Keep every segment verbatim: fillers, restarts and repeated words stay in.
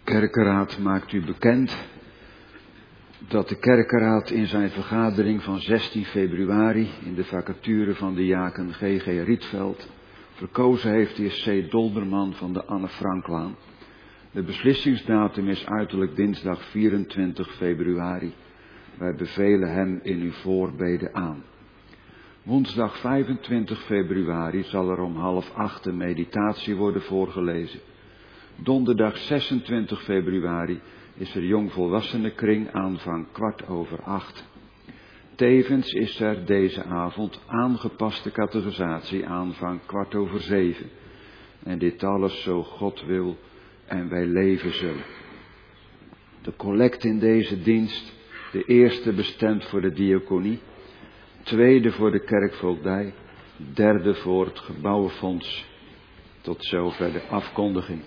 Kerkenraad maakt u bekend dat de kerkenraad in zijn vergadering van zestien februari in de vacature van de diaken G G Rietveld verkozen heeft de heer C. Dolderman van de Anne Franklaan. De beslissingsdatum is uiterlijk dinsdag vierentwintig februari. Wij bevelen hem in uw voorbeden aan. Woensdag vijfentwintig februari zal er om half acht een meditatie worden voorgelezen. Donderdag zesentwintig februari is er jongvolwassenenkring aanvang kwart over acht. Tevens is er deze avond aangepaste catechisatie aanvang kwart over zeven. En dit alles zo God wil en wij leven zullen. De collect in deze dienst, de eerste bestemd voor de diaconie, tweede voor de kerkvoogdij, derde voor het gebouwenfonds. Tot zover de afkondiging.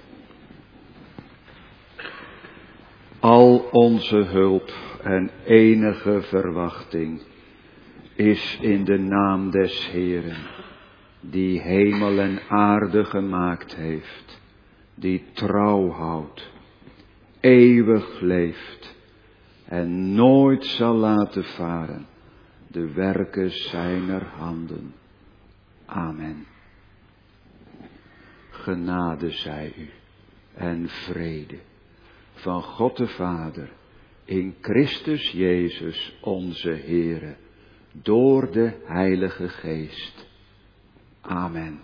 Al onze hulp en enige verwachting is in de naam des Heeren, die hemel en aarde gemaakt heeft, die trouw houdt, eeuwig leeft en nooit zal laten varen de werken zijner handen. Amen. Genade zij u en vrede van God de Vader in Christus Jezus onze Heere, door de Heilige Geest. Amen.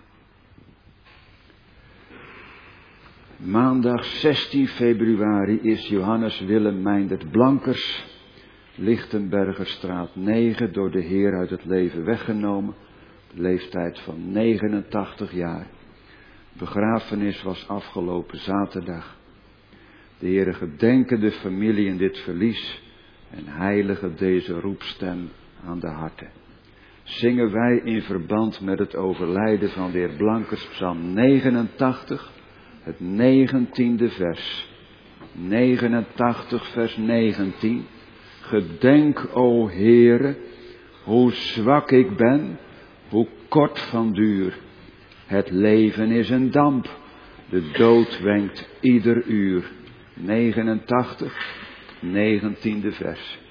Maandag zestien februari is Johannes Willem Meindert Blankers, Lichtenbergerstraat negen, door de Heer uit het leven weggenomen, de leeftijd van negenentachtig jaar. Begrafenis was afgelopen zaterdag. De Heere gedenke de familie in dit verlies en heilige deze roepstem aan de harten. Zingen wij in verband met het overlijden van de heer Blankers psalm negenentachtig, het negentiende vers. negenentachtig vers negentien. Gedenk, o Heere, hoe zwak ik ben, hoe kort van duur. Het leven is een damp, de dood wenkt ieder uur. negenentachtig, negentiende vers.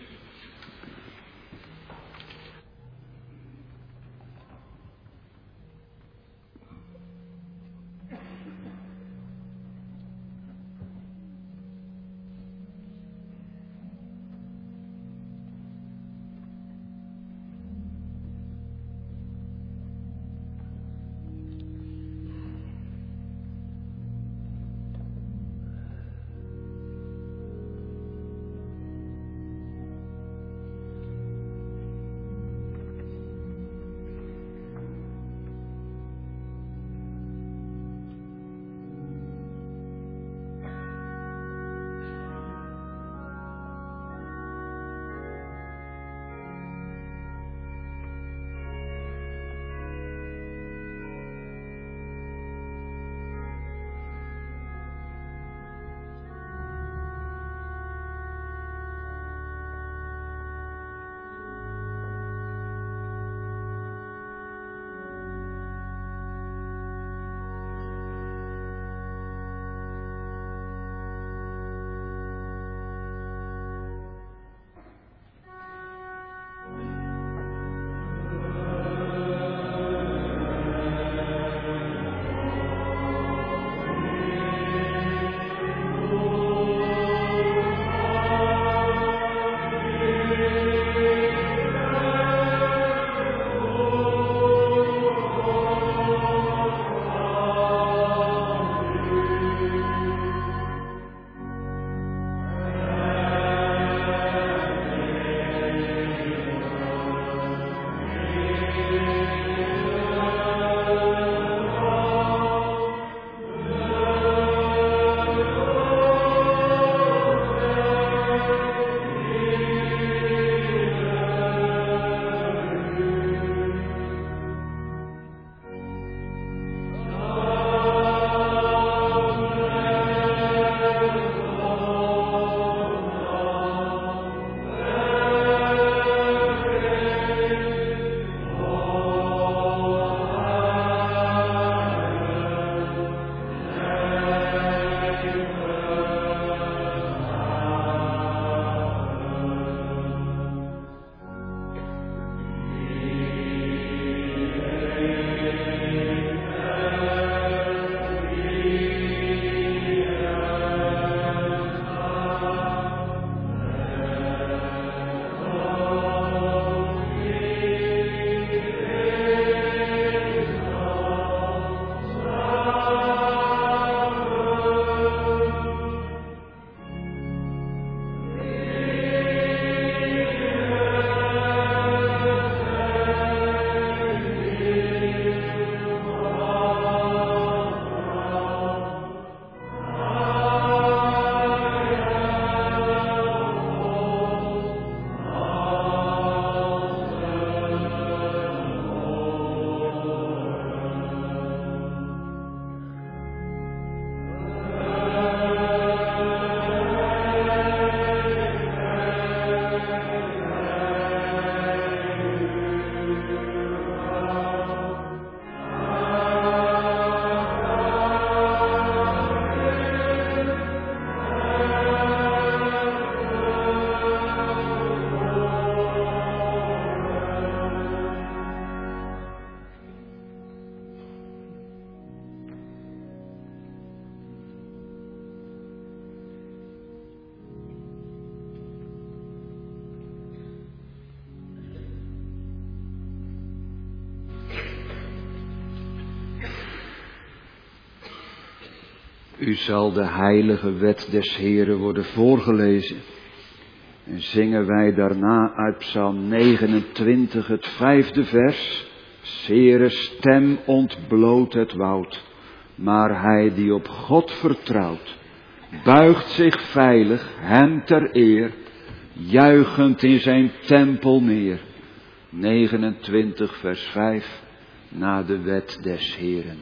U zal de heilige wet des Heeren worden voorgelezen. En zingen wij daarna uit Psalm negenentwintig het vijfde vers. Zere stem ontbloot het woud, maar hij die op God vertrouwt, buigt zich veilig hem ter eer, juichend in zijn tempel neer. negenentwintig vers vijf, na de wet des Heeren.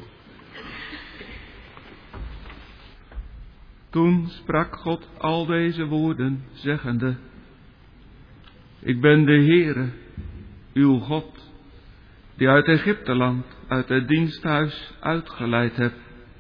Toen sprak God al deze woorden, zeggende: Ik ben de Heere, uw God, die uit Egypteland, uit het diensthuis uitgeleid heb.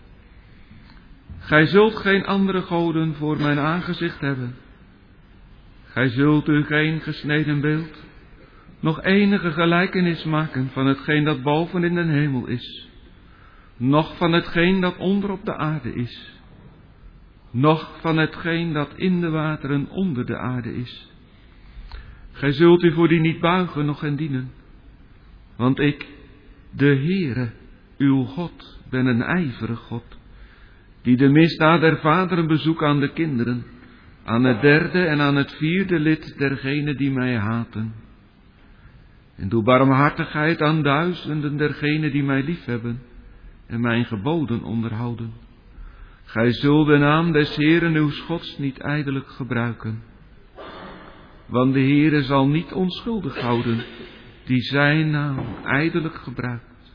Gij zult geen andere goden voor mijn aangezicht hebben. Gij zult u geen gesneden beeld, nog enige gelijkenis maken van hetgeen dat boven in den hemel is, noch van hetgeen dat onder op de aarde is, noch van hetgeen dat in de wateren onder de aarde is. Gij zult u voor die niet buigen, noch hen dienen. Want ik, de Heere, uw God, ben een ijverig God, die de misdaad der vaderen bezoekt aan de kinderen, aan het derde en aan het vierde lid dergenen die mij haten. En doe barmhartigheid aan duizenden dergenen die mij liefhebben en mijn geboden onderhouden. Gij zult de naam des Heeren uw Gods niet ijdelijk gebruiken. Want de Heere zal niet onschuldig houden die zijn naam ijdelijk gebruikt.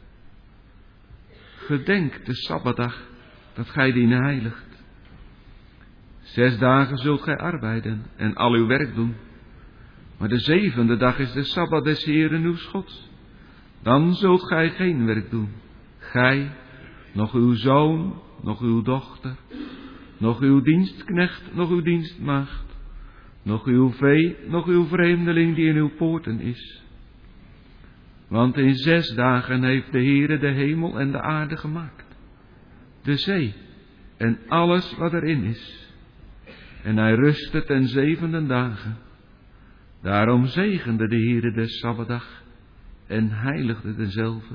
Gedenk de Sabbatdag, dat gij dien heiligt. Zes dagen zult gij arbeiden en al uw werk doen. Maar de zevende dag is de Sabbat des Heeren uw Gods. Dan zult gij geen werk doen. Gij, nog uw zoon, nog uw dochter, nog uw dienstknecht, nog uw dienstmaagd, nog uw vee, nog uw vreemdeling die in uw poorten is. Want in zes dagen heeft de Heere de hemel en de aarde gemaakt, de zee en alles wat erin is. En hij rustte ten zevende dagen. Daarom zegende de Heere de Sabbatdag en heiligde dezelve.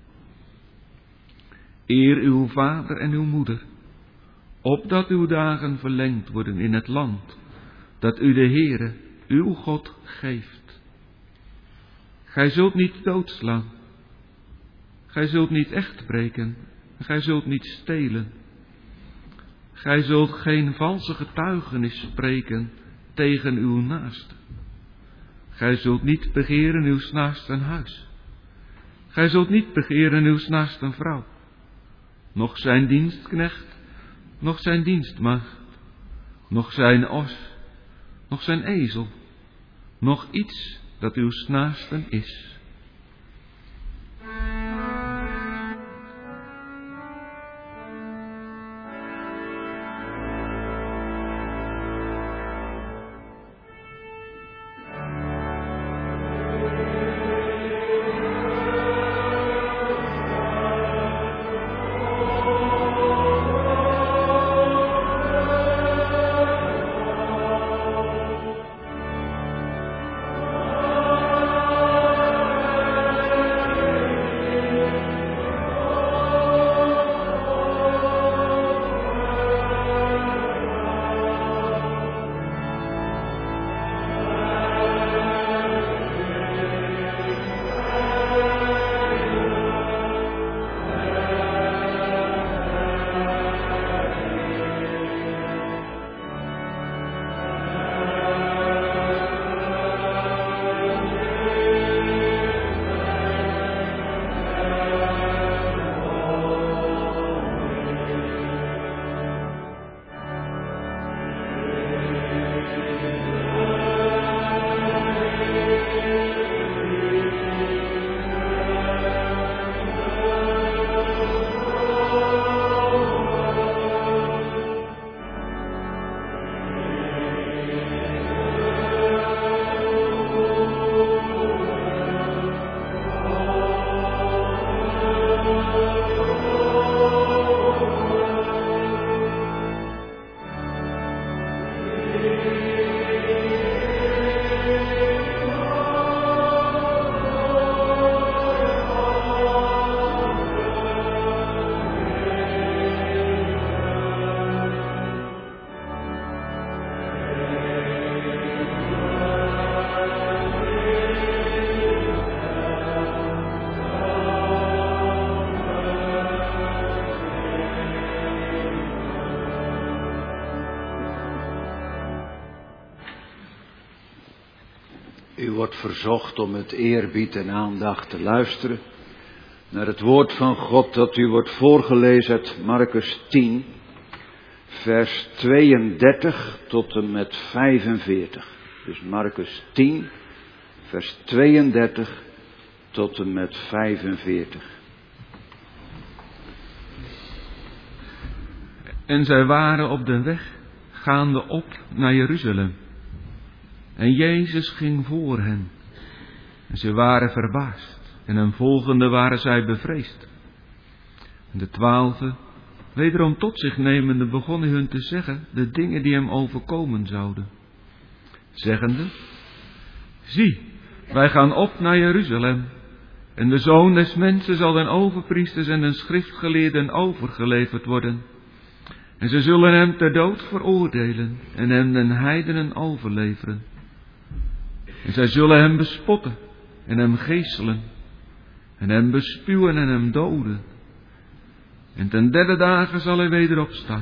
Eer uw vader en uw moeder, opdat uw dagen verlengd worden in het land dat u de Heere, uw God, geeft. Gij zult niet doodslaan, gij zult niet echt breken, gij zult niet stelen. Gij zult geen valse getuigenis spreken tegen uw naaste. Gij zult niet begeren uw naasten huis. Gij zult niet begeren uw naasten vrouw, noch zijn dienstknecht, noch zijn dienstmaagd, noch zijn os, noch zijn ezel, noch iets dat uw naasten is. wordt verzocht om met eerbied en aandacht te luisteren naar het woord van God dat u wordt voorgelezen uit Marcus tien, vers tweeëndertig tot en met vijfenveertig. Dus Marcus tien, vers tweeëndertig tot en met vijfenveertig. En zij waren op de weg, gaande op naar Jeruzalem. En Jezus ging voor hen. En ze waren verbaasd. En hem volgende waren zij bevreesd. En de twaalfe, wederom tot zich nemende, begonnen hun te zeggen de dingen die hem overkomen zouden. Zeggende, zie, wij gaan op naar Jeruzalem. En de Zoon des Mensen zal den overpriesters en den schriftgeleerden overgeleverd worden. En ze zullen hem ter dood veroordelen en hem den heidenen overleveren. En zij zullen hem bespotten en hem geeselen en hem bespuwen en hem doden. En ten derde dagen zal hij weder opstaan.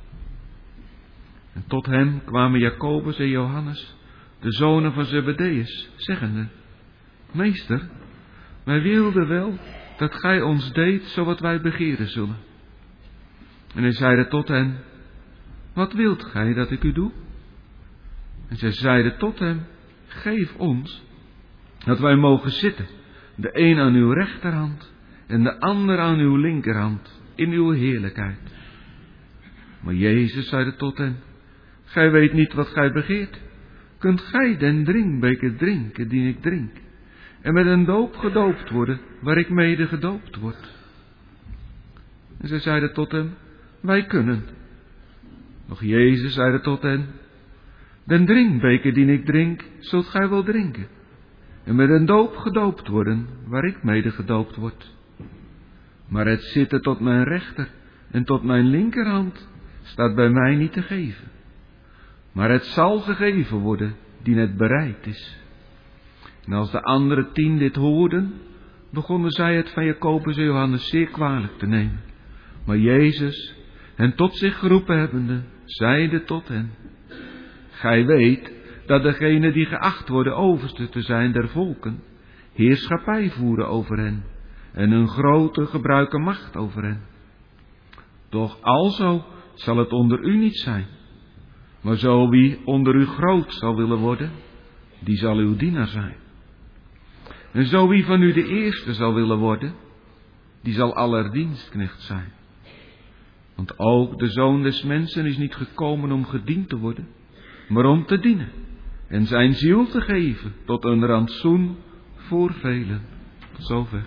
En tot hem kwamen Jacobus en Johannes, de zonen van Zebedeus, zeggende, Meester, wij wilden wel dat gij ons deed zo wat wij begeren zullen. En hij zeide tot hen, wat wilt gij dat ik u doe? En zij zeiden tot hem, geef ons dat wij mogen zitten, de een aan uw rechterhand en de ander aan uw linkerhand, in uw heerlijkheid. Maar Jezus zeide tot hen, gij weet niet wat gij begeert. Kunt gij den drinkbeker drinken die ik drink, en met een doop gedoopt worden, waar ik mede gedoopt word? En zij zeiden tot hem, wij kunnen. Nog Jezus zeide tot hen, den drinkbeker die ik drink, zult gij wel drinken, en met een doop gedoopt worden, waar ik mede gedoopt word. Maar het zitten tot mijn rechter en tot mijn linkerhand staat bij mij niet te geven. Maar het zal gegeven worden die net bereid is. En als de andere tien dit hoorden, begonnen zij het van Jacobus en Johannes zeer kwalijk te nemen. Maar Jezus, hen tot zich geroepen hebbende, zeide tot hen, gij weet dat degenen die geacht worden overste te zijn der volken, heerschappij voeren over hen, en een grote gebruiken macht over hen. Doch alzo zal het onder u niet zijn. Maar zo wie onder u groot zal willen worden, die zal uw dienaar zijn. En zo wie van u de eerste zal willen worden, die zal aller dienstknecht zijn. Want ook de Zoon des Mensen is niet gekomen om gediend te worden, maar om te dienen en zijn ziel te geven tot een rantsoen voor velen. Tot zover.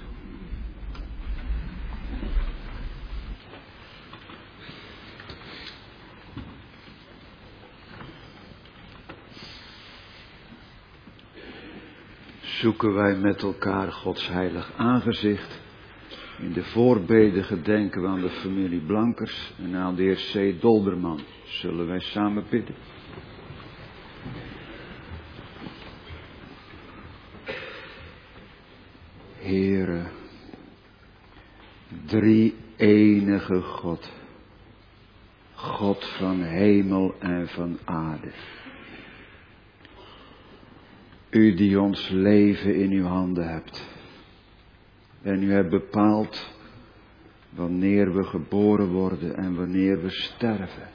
Zoeken wij met elkaar Gods heilig aangezicht. In de voorbeden gedenken we aan de familie Blankers en aan de heer C. Dolderman. Zullen wij samen bidden? Heere, drie enige God, God van hemel en van aarde. U die ons leven in uw handen hebt. En u hebt bepaald wanneer we geboren worden en wanneer we sterven.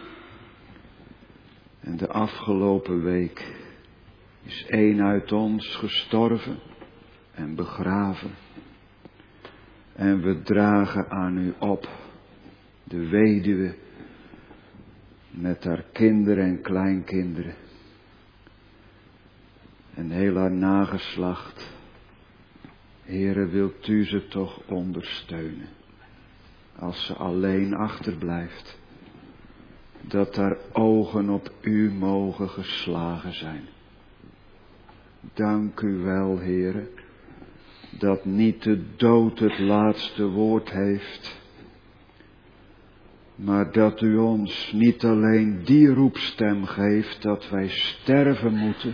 En de afgelopen week is één uit ons gestorven en begraven. En we dragen aan u op, de weduwe met haar kinderen en kleinkinderen. En heel haar nageslacht. Heere, wilt u ze toch ondersteunen, als ze alleen achterblijft, dat haar ogen op u mogen geslagen zijn. Dank u wel, Heere, dat niet de dood het laatste woord heeft, maar dat u ons niet alleen die roepstem geeft dat wij sterven moeten,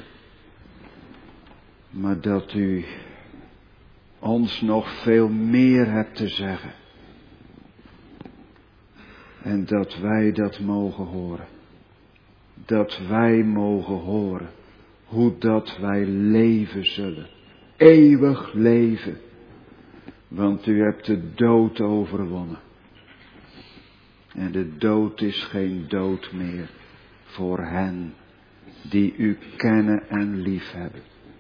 maar dat u ons nog veel meer hebt te zeggen. En dat wij dat mogen horen. Dat wij mogen horen hoe dat wij leven zullen. Eeuwig leven. Want u hebt de dood overwonnen. En de dood is geen dood meer voor hen die u kennen en liefhebben.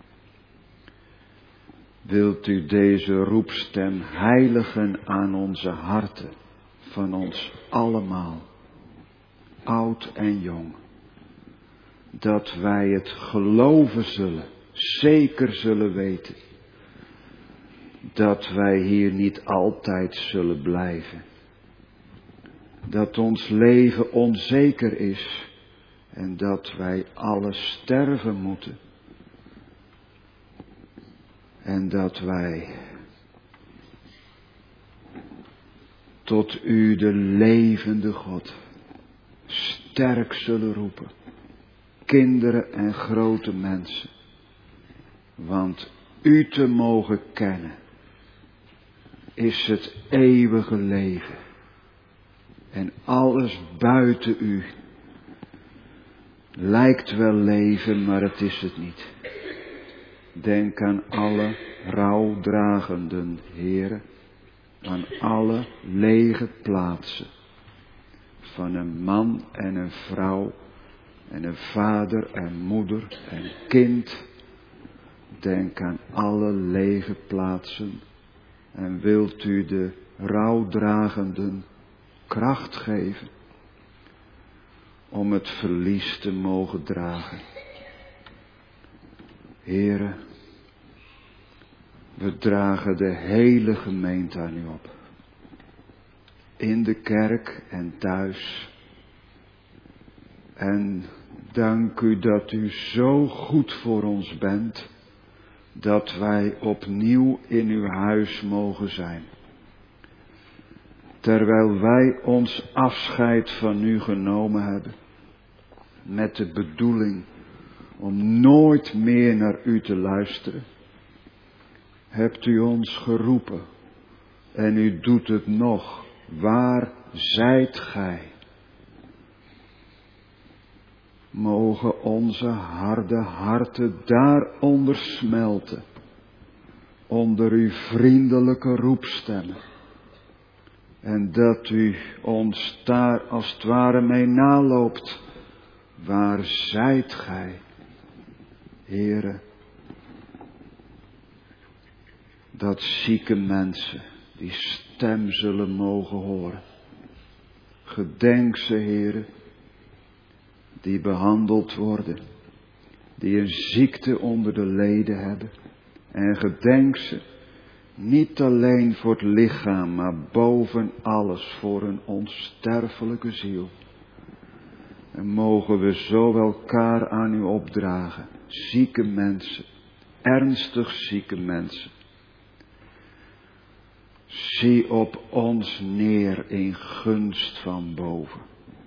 Wilt u deze roepstem heiligen aan onze harten, van ons allemaal, oud en jong, dat wij het geloven zullen, zeker zullen weten, dat wij hier niet altijd zullen blijven. Dat ons leven onzeker is en dat wij alle sterven moeten. En dat wij tot u, de levende God, sterk zullen roepen. Kinderen en grote mensen. Want u te mogen kennen is het eeuwige leven. En alles buiten u lijkt wel leven, maar het is het niet. Denk aan alle rouwdragenden, heren, aan alle lege plaatsen. Van een man en een vrouw en een vader en moeder en kind. Denk aan alle lege plaatsen en wilt u de rouwdragenden kracht geven om het verlies te mogen dragen. Heren, we dragen de hele gemeente aan u op. In de kerk en thuis. En dank u dat u zo goed voor ons bent, dat wij opnieuw in uw huis mogen zijn. Terwijl wij ons afscheid van u genomen hebben, met de bedoeling om nooit meer naar u te luisteren, hebt u ons geroepen en u doet het nog. Waar zijt gij? Mogen onze harde harten daaronder smelten, onder uw vriendelijke roepstemmen. En dat u ons daar als het ware mee naloopt. Waar zijt gij, Heere? Dat zieke mensen die stem zullen mogen horen. Gedenk ze, Heere, die behandeld worden, die een ziekte onder de leden hebben. En gedenk ze, niet alleen voor het lichaam, maar boven alles voor een onsterfelijke ziel. En mogen we zo elkaar aan u opdragen, zieke mensen, ernstig zieke mensen. Zie op ons neer in gunst van boven.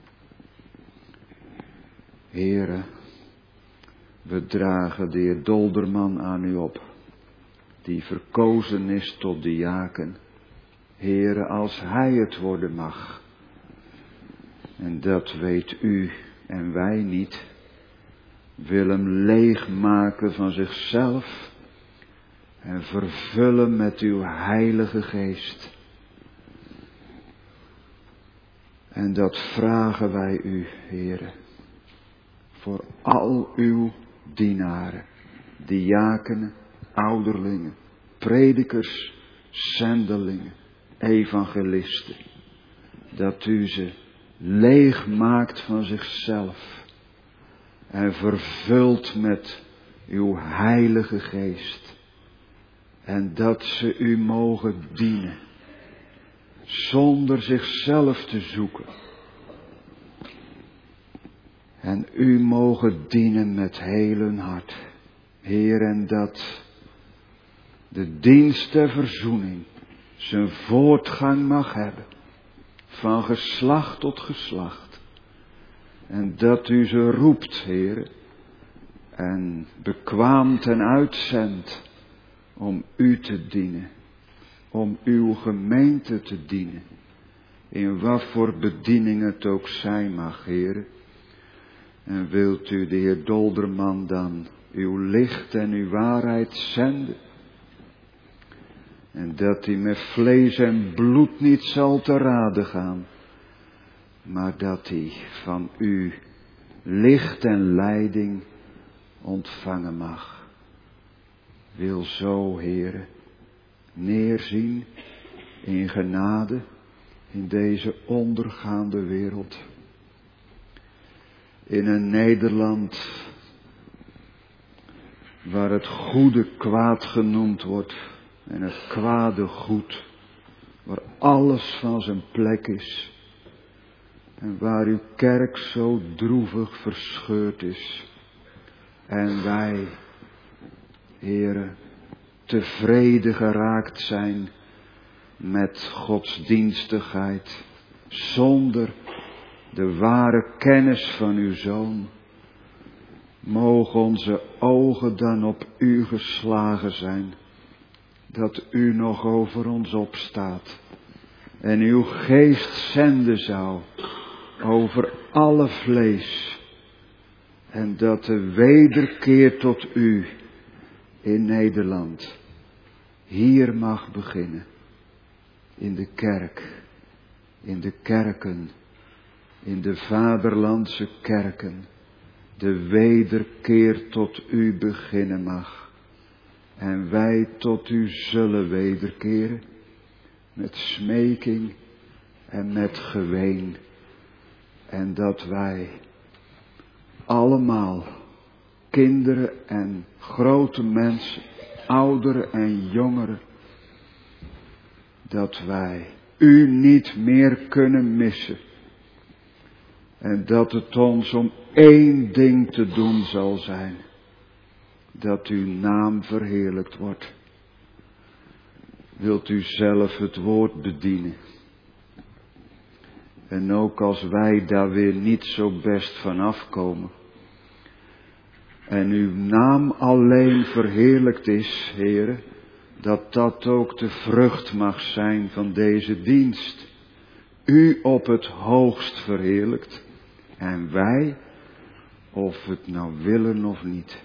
Heere, we dragen de heer Dolderman aan u op, die verkozen is tot diaken. Heere, als hij het worden mag. En dat weet u en wij niet. Wil hem leegmaken van zichzelf en vervullen met uw heilige geest. En dat vragen wij u, Heere, voor al uw dienaren, diakenen, ouderlingen, predikers, zendelingen, evangelisten, dat u ze leeg maakt van zichzelf en vervult met uw heilige geest. En dat ze u mogen dienen, zonder zichzelf te zoeken. En u mogen dienen met heel hun hart. Heer, en dat de dienst der verzoening zijn voortgang mag hebben. Van geslacht tot geslacht. En dat u ze roept, Heer. En bekwaamt en uitzendt om u te dienen. Om uw gemeente te dienen. In wat voor bediening het ook zijn mag, Heer. En wilt u de heer Dolderman dan uw licht en uw waarheid zenden. En dat die met vlees en bloed niet zal te rade gaan, maar dat die van u licht en leiding ontvangen mag. Wil zo, Heere, neerzien in genade in deze ondergaande wereld. In een Nederland waar het goede kwaad genoemd wordt en het kwade goed, waar alles van zijn plek is en waar uw kerk zo droevig verscheurd is. En wij, Heere, tevreden geraakt zijn met godsdienstigheid, zonder de ware kennis van uw Zoon. Mogen onze ogen dan op u geslagen zijn, dat u nog over ons opstaat en uw geest zenden zou over alle vlees, en dat de wederkeer tot u in Nederland hier mag beginnen, in de kerk, in de kerken, in de vaderlandse kerken, de wederkeer tot u beginnen mag. En wij tot u zullen wederkeren, met smeking en met geween. En dat wij allemaal, kinderen en grote mensen, ouderen en jongeren, dat wij u niet meer kunnen missen. En dat het ons om één ding te doen zal zijn. Dat uw naam verheerlijkt wordt. Wilt u zelf het woord bedienen. En ook als wij daar weer niet zo best van afkomen. En uw naam alleen verheerlijkt is, Heere. Dat dat ook de vrucht mag zijn van deze dienst. U op het hoogst verheerlijkt. En wij, of we het nou willen of niet,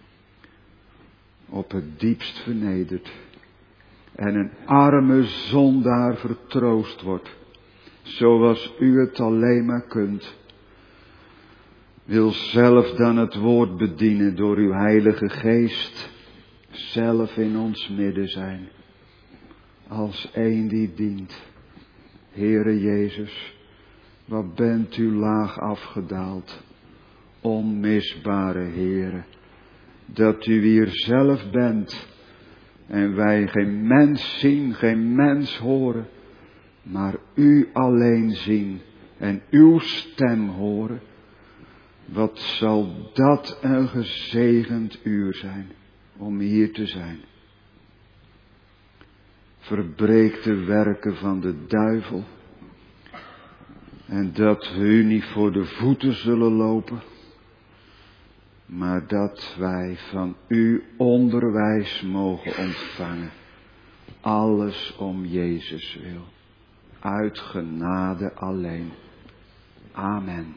op het diepst vernederd. En een arme zondaar vertroost wordt. Zoals u het alleen maar kunt. Wil zelf dan het woord bedienen door uw heilige geest. Zelf in ons midden zijn. Als een die dient. Heere Jezus, wat bent u laag afgedaald. Onmisbare Heere. Dat u hier zelf bent. En wij geen mens zien, geen mens horen. Maar u alleen zien en uw stem horen. Wat zal dat een gezegend uur zijn om hier te zijn. Verbreek de werken van de duivel. En dat we u niet voor de voeten zullen lopen. Maar dat wij van u onderwijs mogen ontvangen. Alles om Jezus wil. Uit genade alleen. Amen.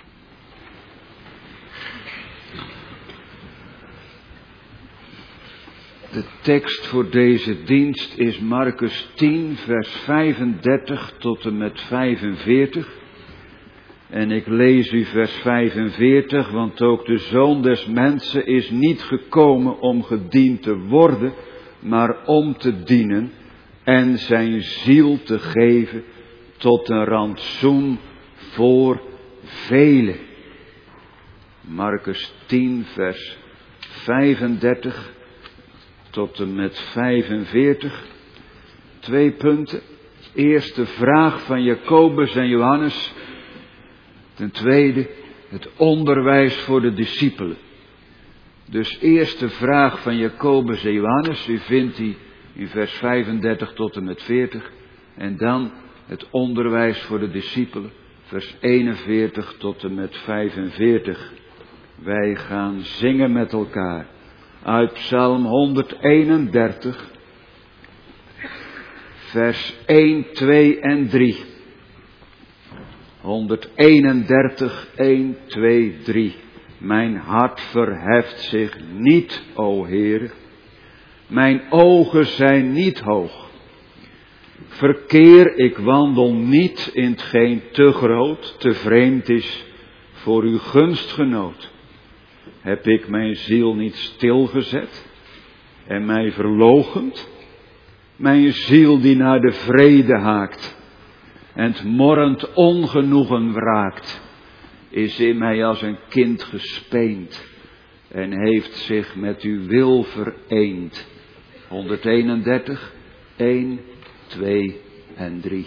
De tekst voor deze dienst is Marcus tien, vers vijfendertig tot en met vijfenveertig. En ik lees u vers vijfenveertig, want ook de Zoon des Mensen is niet gekomen om gediend te worden, maar om te dienen en zijn ziel te geven tot een rantsoen voor velen. Marcus tien, vers vijfendertig tot en met vijfenveertig. Twee punten. Eerste vraag van Jacobus en Johannes. Ten tweede het onderwijs voor de discipelen. Dus eerste vraag van Jacobus en Johannes. U vindt die in vers vijfendertig tot en met veertig. En dan het onderwijs voor de discipelen. Vers eenenveertig tot en met vijfenveertig. Wij gaan zingen met elkaar. Uit Psalm honderdeenendertig. Vers één, twee en drie. honderdeenendertig, één, twee, drie. Mijn hart verheft zich niet, o Heer. Mijn ogen zijn niet hoog. Verkeer, ik wandel niet in hetgeen te groot, te vreemd is voor uw gunstgenoot. Heb ik mijn ziel niet stilgezet en mij verloochend? Mijn ziel die naar de vrede haakt en het morrend ongenoegen wraakt, is in mij als een kind gespeend en heeft zich met uw wil vereend. honderdeenendertig, één, twee en drie.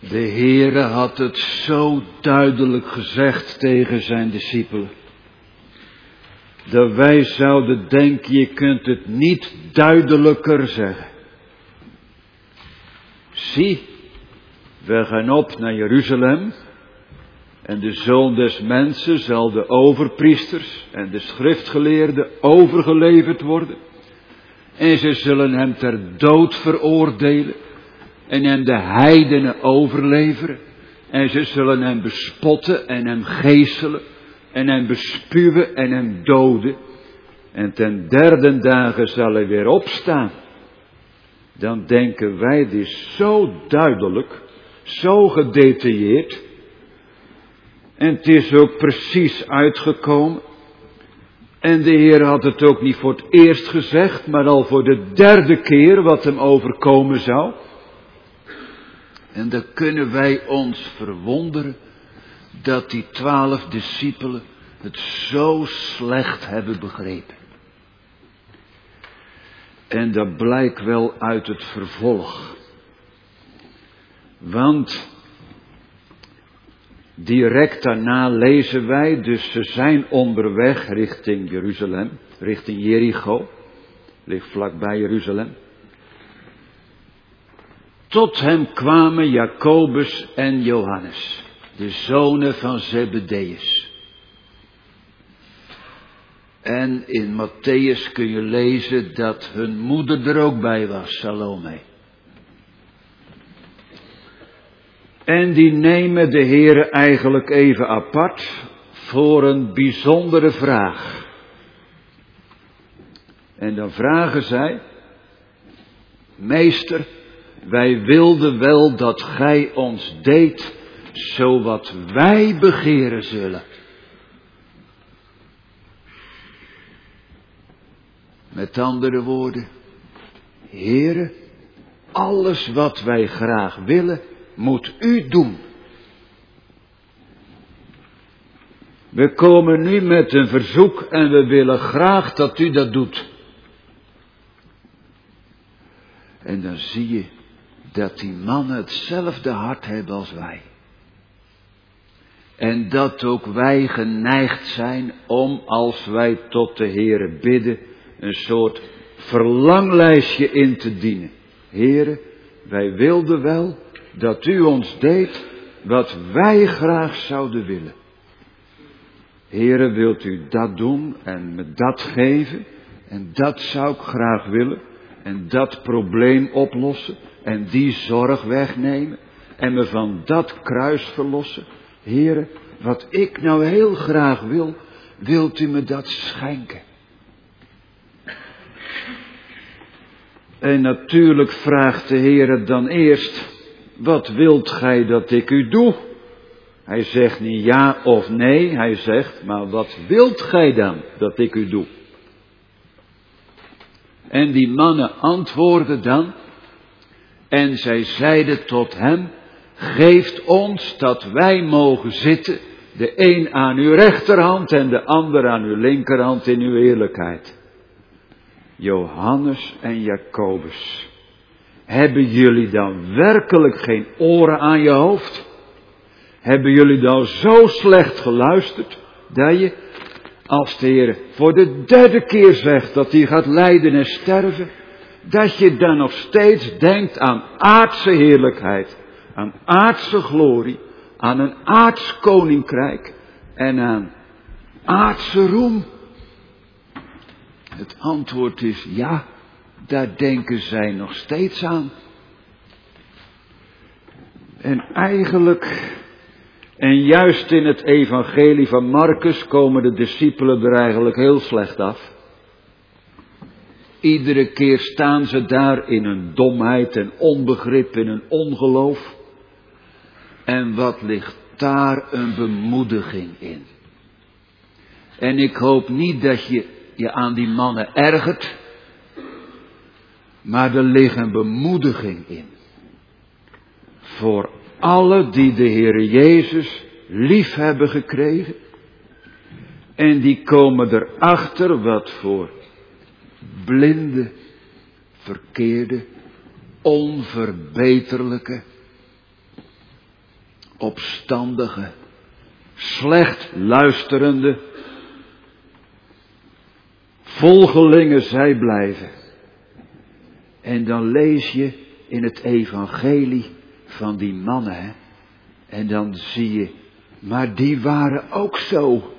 De Heere had het zo duidelijk gezegd tegen zijn discipelen, dat wij zouden denken, je kunt het niet duidelijker zeggen. Zie, we gaan op naar Jeruzalem en de Zoon des Mensen zal de overpriesters en de schriftgeleerden overgeleverd worden. En ze zullen hem ter dood veroordelen en hem de heidenen overleveren. En ze zullen hem bespotten en hem geeselen en hem bespuwen en hem doden. En ten derde dagen zal hij weer opstaan. Dan denken wij, dit is zo duidelijk, zo gedetailleerd. En het is ook precies uitgekomen. En de Heer had het ook niet voor het eerst gezegd, maar al voor de derde keer wat hem overkomen zou. En dan kunnen wij ons verwonderen dat die twaalf discipelen het zo slecht hebben begrepen. En dat blijkt wel uit het vervolg. Want direct daarna lezen wij, dus ze zijn onderweg richting Jeruzalem, richting Jericho, ligt vlakbij Jeruzalem. Tot hem kwamen Jacobus en Johannes, de zonen van Zebedeus. En in Matthäus kun je lezen dat hun moeder er ook bij was, Salome. En die nemen de Heere eigenlijk even apart voor een bijzondere vraag. En dan vragen zij, meester, wij wilden wel dat gij ons deed, zo wat wij begeren zullen. Met andere woorden, Heere, alles wat wij graag willen, moet u doen. We komen nu met een verzoek en we willen graag dat u dat doet. En dan zie je dat die mannen hetzelfde hart hebben als wij. En dat ook wij geneigd zijn om, als wij tot de Heere bidden, een soort verlanglijstje in te dienen. Heere, wij wilden wel dat u ons deed wat wij graag zouden willen. Heere, wilt u dat doen en me dat geven? En dat zou ik graag willen. En dat probleem oplossen. En die zorg wegnemen. En me van dat kruis verlossen. Heere, wat ik nou heel graag wil, wilt u me dat schenken? En natuurlijk vraagt de Heere dan eerst, wat wilt gij dat ik u doe? Hij zegt niet ja of nee, hij zegt, maar wat wilt gij dan dat ik u doe? En die mannen antwoordden dan, en zij zeiden tot hem, geeft ons dat wij mogen zitten, de een aan uw rechterhand en de ander aan uw linkerhand in uw heerlijkheid. Johannes en Jacobus, hebben jullie dan werkelijk geen oren aan je hoofd? Hebben jullie dan zo slecht geluisterd, dat je, als de Heer voor de derde keer zegt dat hij gaat lijden en sterven, dat je dan nog steeds denkt aan aardse heerlijkheid, aan aardse glorie, aan een aards koninkrijk en aan aardse roem? Het antwoord is ja, daar denken zij nog steeds aan. En eigenlijk, en juist in het evangelie van Marcus komen de discipelen er eigenlijk heel slecht af. Iedere keer staan ze daar in hun domheid en onbegrip, in hun ongeloof. En wat ligt daar een bemoediging in? En ik hoop niet dat je je aan die mannen ergert, maar er ligt een bemoediging in. Voor alle die de Heere Jezus lief hebben gekregen. En die komen erachter wat voor blinde, verkeerde, onverbeterlijke, opstandige, slecht luisterende volgelingen zij blijven. En dan lees je in het evangelie van die mannen, hè? En dan zie je, maar die waren ook zo.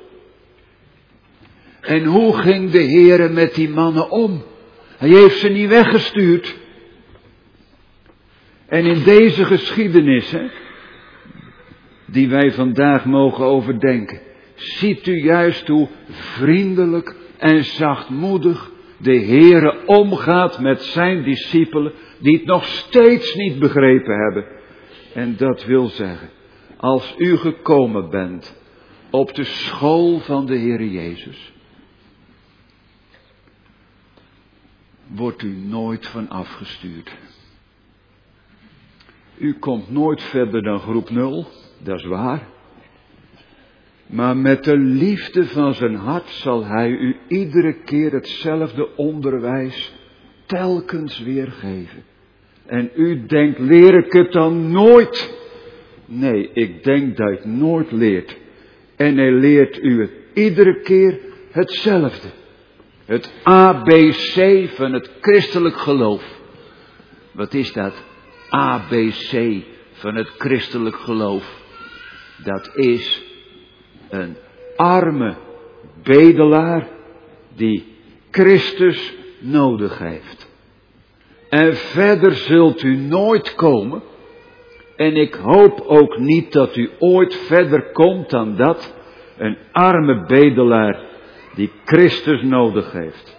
En hoe ging de Heere met die mannen om? Hij heeft ze niet weggestuurd. En in deze geschiedenis, hè, die wij vandaag mogen overdenken, ziet u juist hoe vriendelijk en zachtmoedig de Heere omgaat met zijn discipelen, die het nog steeds niet begrepen hebben. En dat wil zeggen, als u gekomen bent op de school van de Heere Jezus, wordt u nooit van afgestuurd. U komt nooit verder dan groep nul, dat is waar. Maar met de liefde van zijn hart zal hij u iedere keer hetzelfde onderwijs telkens weergeven. En u denkt, leer ik het dan nooit? Nee, ik denk dat je het nooit leert. En hij leert u het iedere keer hetzelfde. Het A B C van het christelijk geloof. Wat is dat? A B C van het christelijk geloof. Dat is een arme bedelaar die Christus nodig heeft. En verder zult u nooit komen. En ik hoop ook niet dat u ooit verder komt dan dat. Een arme bedelaar die Christus nodig heeft.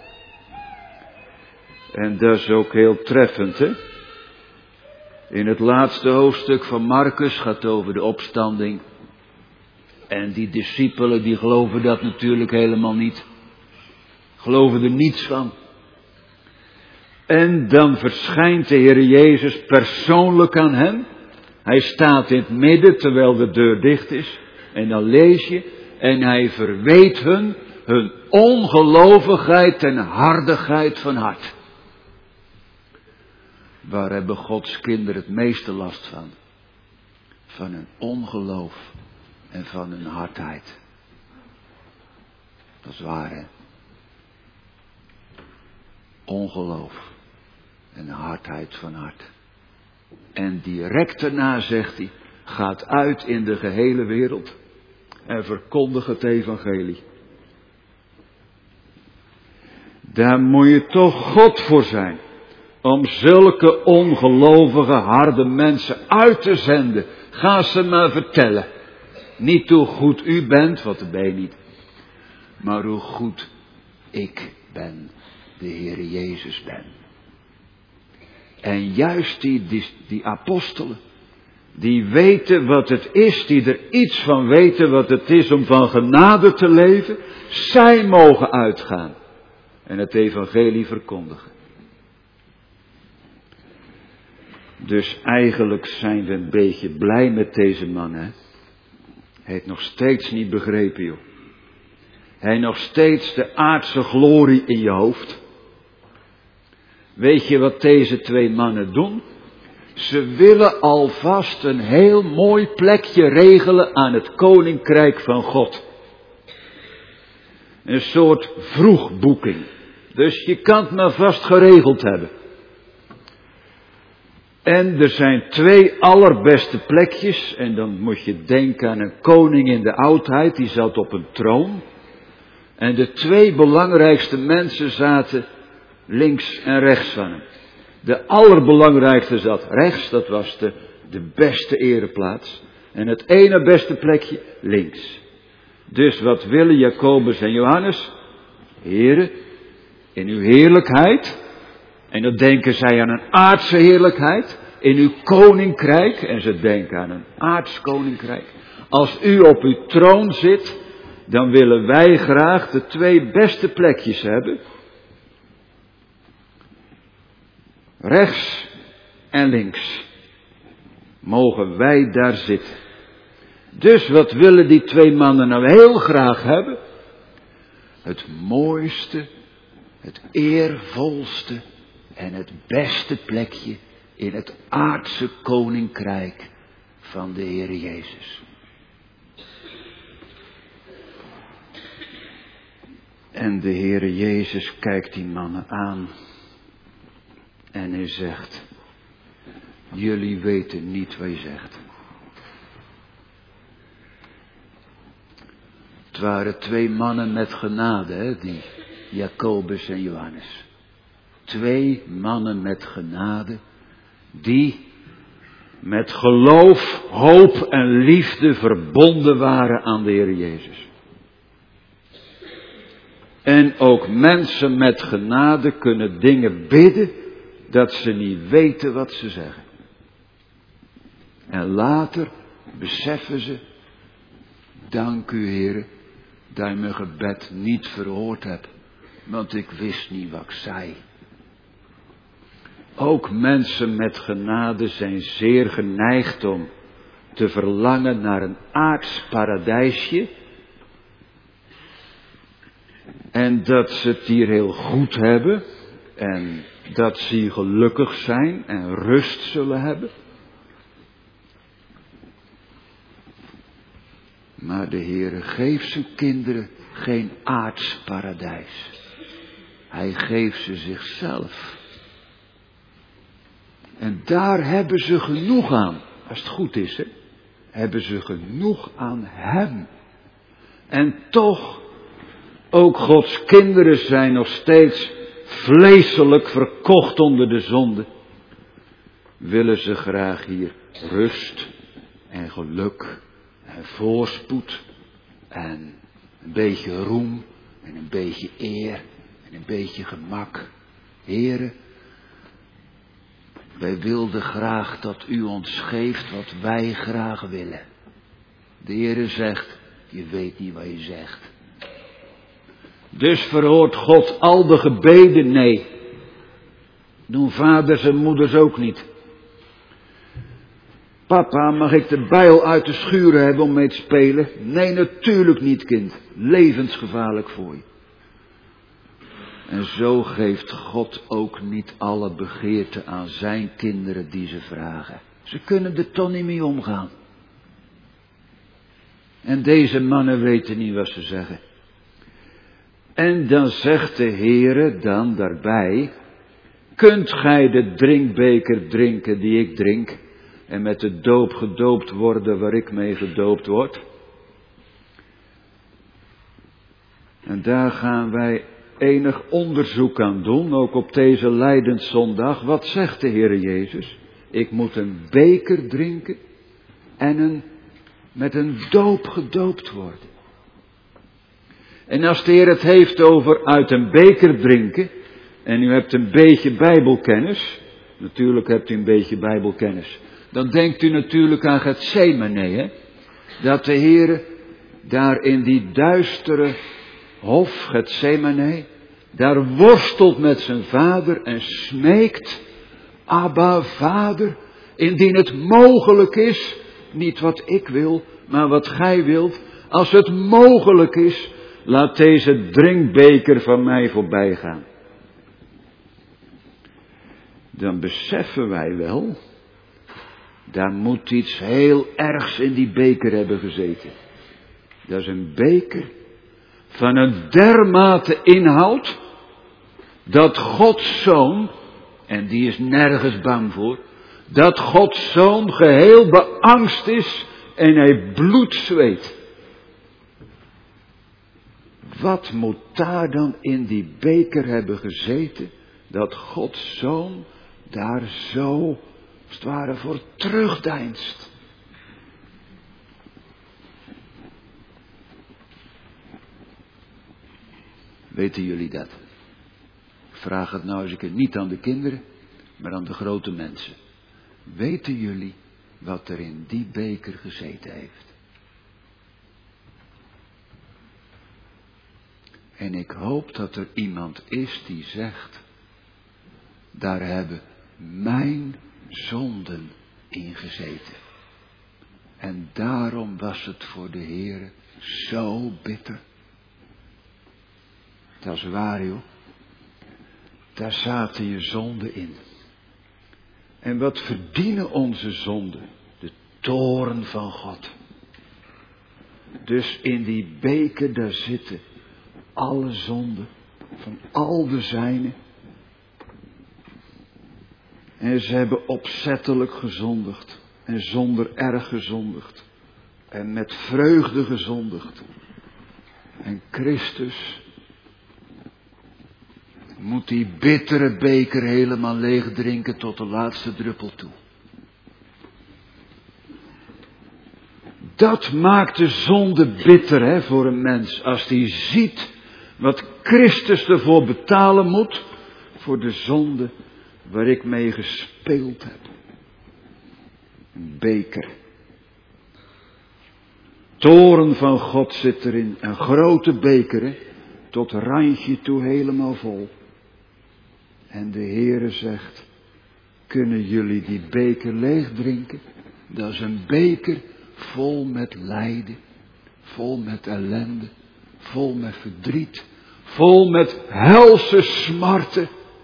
En dat is ook heel treffend, hè? In het laatste hoofdstuk van Marcus gaat over de opstanding. En die discipelen die geloven dat natuurlijk helemaal niet. Geloven er niets van. En dan verschijnt de Heer Jezus persoonlijk aan hen. Hij staat in het midden terwijl de deur dicht is. En dan lees je. En hij verweet hun hun ongelovigheid en hardigheid van hart. Waar hebben Gods kinderen het meeste last van? Van hun ongeloof en van hun hardheid. Dat is waar, hè? Ongeloof en hardheid van hart. En direct daarna zegt hij, gaat uit in de gehele wereld en verkondig het evangelie. Daar moet je toch God voor zijn. Om zulke ongelovige, harde mensen uit te zenden. Ga ze maar vertellen. Niet hoe goed u bent, want dat ben je niet. Maar hoe goed ik ben, de Heere Jezus ben. En juist die, die, die apostelen, die weten wat het is, die er iets van weten wat het is om van genade te leven. Zij mogen uitgaan en het evangelie verkondigen. Dus eigenlijk zijn we een beetje blij met deze man, hè. Hij heeft nog steeds niet begrepen, joh. Hij heeft nog steeds de aardse glorie in je hoofd. Weet je wat deze twee mannen doen? Ze willen alvast een heel mooi plekje regelen aan het koninkrijk van God. Een soort vroegboeking. Dus je kan het maar vast geregeld hebben. En er zijn twee allerbeste plekjes. En dan moet je denken aan een koning in de oudheid. Die zat op een troon. En de twee belangrijkste mensen zaten links en rechts van hem. De allerbelangrijkste zat rechts. Dat was de, de beste ereplaats. En het ene beste plekje links. Dus wat willen Jacobus en Johannes? Heren, in uw heerlijkheid. En dan denken zij aan een aardse heerlijkheid. In uw koninkrijk. En ze denken aan een aards koninkrijk. Als u op uw troon zit. Dan willen wij graag de twee beste plekjes hebben. Rechts en links. Mogen wij daar zitten. Dus wat willen die twee mannen nou heel graag hebben? Het mooiste, het eervolste en het beste plekje in het aardse koninkrijk van de Heer Jezus. En de Heer Jezus kijkt die mannen aan en hij zegt, jullie weten niet wat je zegt. Het waren twee mannen met genade, hè, die Jacobus en Johannes. Twee mannen met genade, die met geloof, hoop en liefde verbonden waren aan de Heer Jezus. En ook mensen met genade kunnen dingen bidden dat ze niet weten wat ze zeggen. En later beseffen ze, dank u Heere, dat je mijn gebed niet verhoord hebt, want ik wist niet wat ik zei. Ook mensen met genade zijn zeer geneigd om te verlangen naar een aards paradijsje. En dat ze het hier heel goed hebben. En dat ze hier gelukkig zijn en rust zullen hebben. Maar de Heere geeft zijn kinderen geen aards paradijs. Hij geeft ze zichzelf. En daar hebben ze genoeg aan. Als het goed is, hè. Hebben ze genoeg aan hem. En toch, ook Gods kinderen zijn nog steeds vleeselijk verkocht onder de zonde. Willen ze graag hier rust en geluk en voorspoed en een beetje roem en een beetje eer en een beetje gemak. Heere, wij wilden graag dat u ons geeft wat wij graag willen. De Heere zegt, je weet niet wat je zegt. Dus verhoort God al de gebeden? Nee. Doen vaders en moeders ook niet. Papa, mag ik de bijl uit de schuur hebben om mee te spelen? Nee, natuurlijk niet, kind. Levensgevaarlijk voor je. En zo geeft God ook niet alle begeerten aan zijn kinderen die ze vragen. Ze kunnen er toch niet mee omgaan. En deze mannen weten niet wat ze zeggen. En dan zegt de Heere dan daarbij, kunt gij de drinkbeker drinken die ik drink en met de doop gedoopt worden waar ik mee gedoopt word? En daar gaan wij enig onderzoek aan doen, ook op deze Lijdenszondag. Wat zegt de Heere Jezus? Ik moet een beker drinken en een, met een doop gedoopt worden. En als de Heer het heeft over uit een beker drinken, en u hebt een beetje bijbelkennis, natuurlijk hebt u een beetje bijbelkennis, dan denkt u natuurlijk aan Getsemane, hè? Dat de Heer daar in die duistere hof, Getsemane, daar worstelt met zijn vader en smeekt, Abba, Vader, indien het mogelijk is, niet wat ik wil, maar wat gij wilt, als het mogelijk is, laat deze drinkbeker van mij voorbij gaan. Dan beseffen wij wel, daar moet iets heel ergs in die beker hebben gezeten. Dat is een beker van een dermate inhoud, dat Gods Zoon, en die is nergens bang voor, dat Gods Zoon geheel beangst is en hij bloed zweet. Wat moet daar dan in die beker hebben gezeten, dat Gods Zoon daar zo, als het ware, voor terugdeinst? Weten jullie dat? Ik vraag het nou eens een keer niet aan de kinderen, maar aan de grote mensen. Weten jullie wat er in die beker gezeten heeft? En ik hoop dat er iemand is die zegt, daar hebben mijn zonden in gezeten. En daarom was het voor de Heere zo bitter. Dat is waar, joh. Daar zaten je zonden in. En wat verdienen onze zonden? De toorn van God. Dus in die beker daar zitten alle zonden van al de zijnen. En ze hebben opzettelijk gezondigd. En zonder erg gezondigd. En met vreugde gezondigd. En Christus moet die bittere beker helemaal leeg drinken tot de laatste druppel toe. Dat maakt de zonde bitter, hè, voor een mens. Als die ziet wat Christus ervoor betalen moet. Voor de zonde waar ik mee gespeeld heb. Een beker. Toren van God zit erin. Een grote beker, hè, tot randje toe helemaal vol. En de Heere zegt, kunnen jullie die beker leeg drinken? Dat is een beker vol met lijden, vol met ellende, vol met verdriet, vol met helse smarten.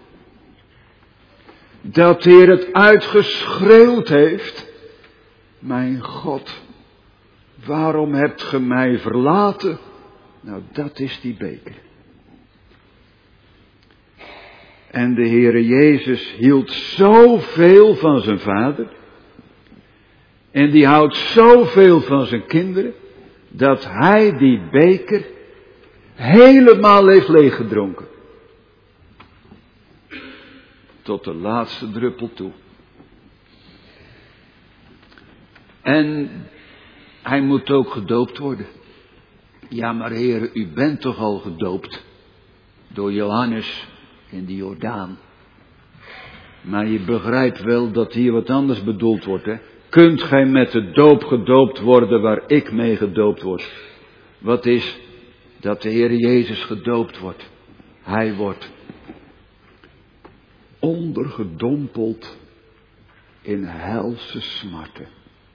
Dat de Heer het uitgeschreeuwd heeft, mijn God, waarom hebt ge mij verlaten? Nou, dat is die beker. En de Heere Jezus hield zoveel van zijn Vader. En die houdt zoveel van zijn kinderen. Dat hij die beker helemaal heeft leeggedronken. Tot de laatste druppel toe. En hij moet ook gedoopt worden. Ja, maar Heere, u bent toch al gedoopt door Johannes in de Jordaan. Maar je begrijpt wel dat hier wat anders bedoeld wordt, hè? Kunt gij met de doop gedoopt worden waar ik mee gedoopt word? Wat is dat de Heer Jezus gedoopt wordt? Hij wordt ondergedompeld in helse smarten.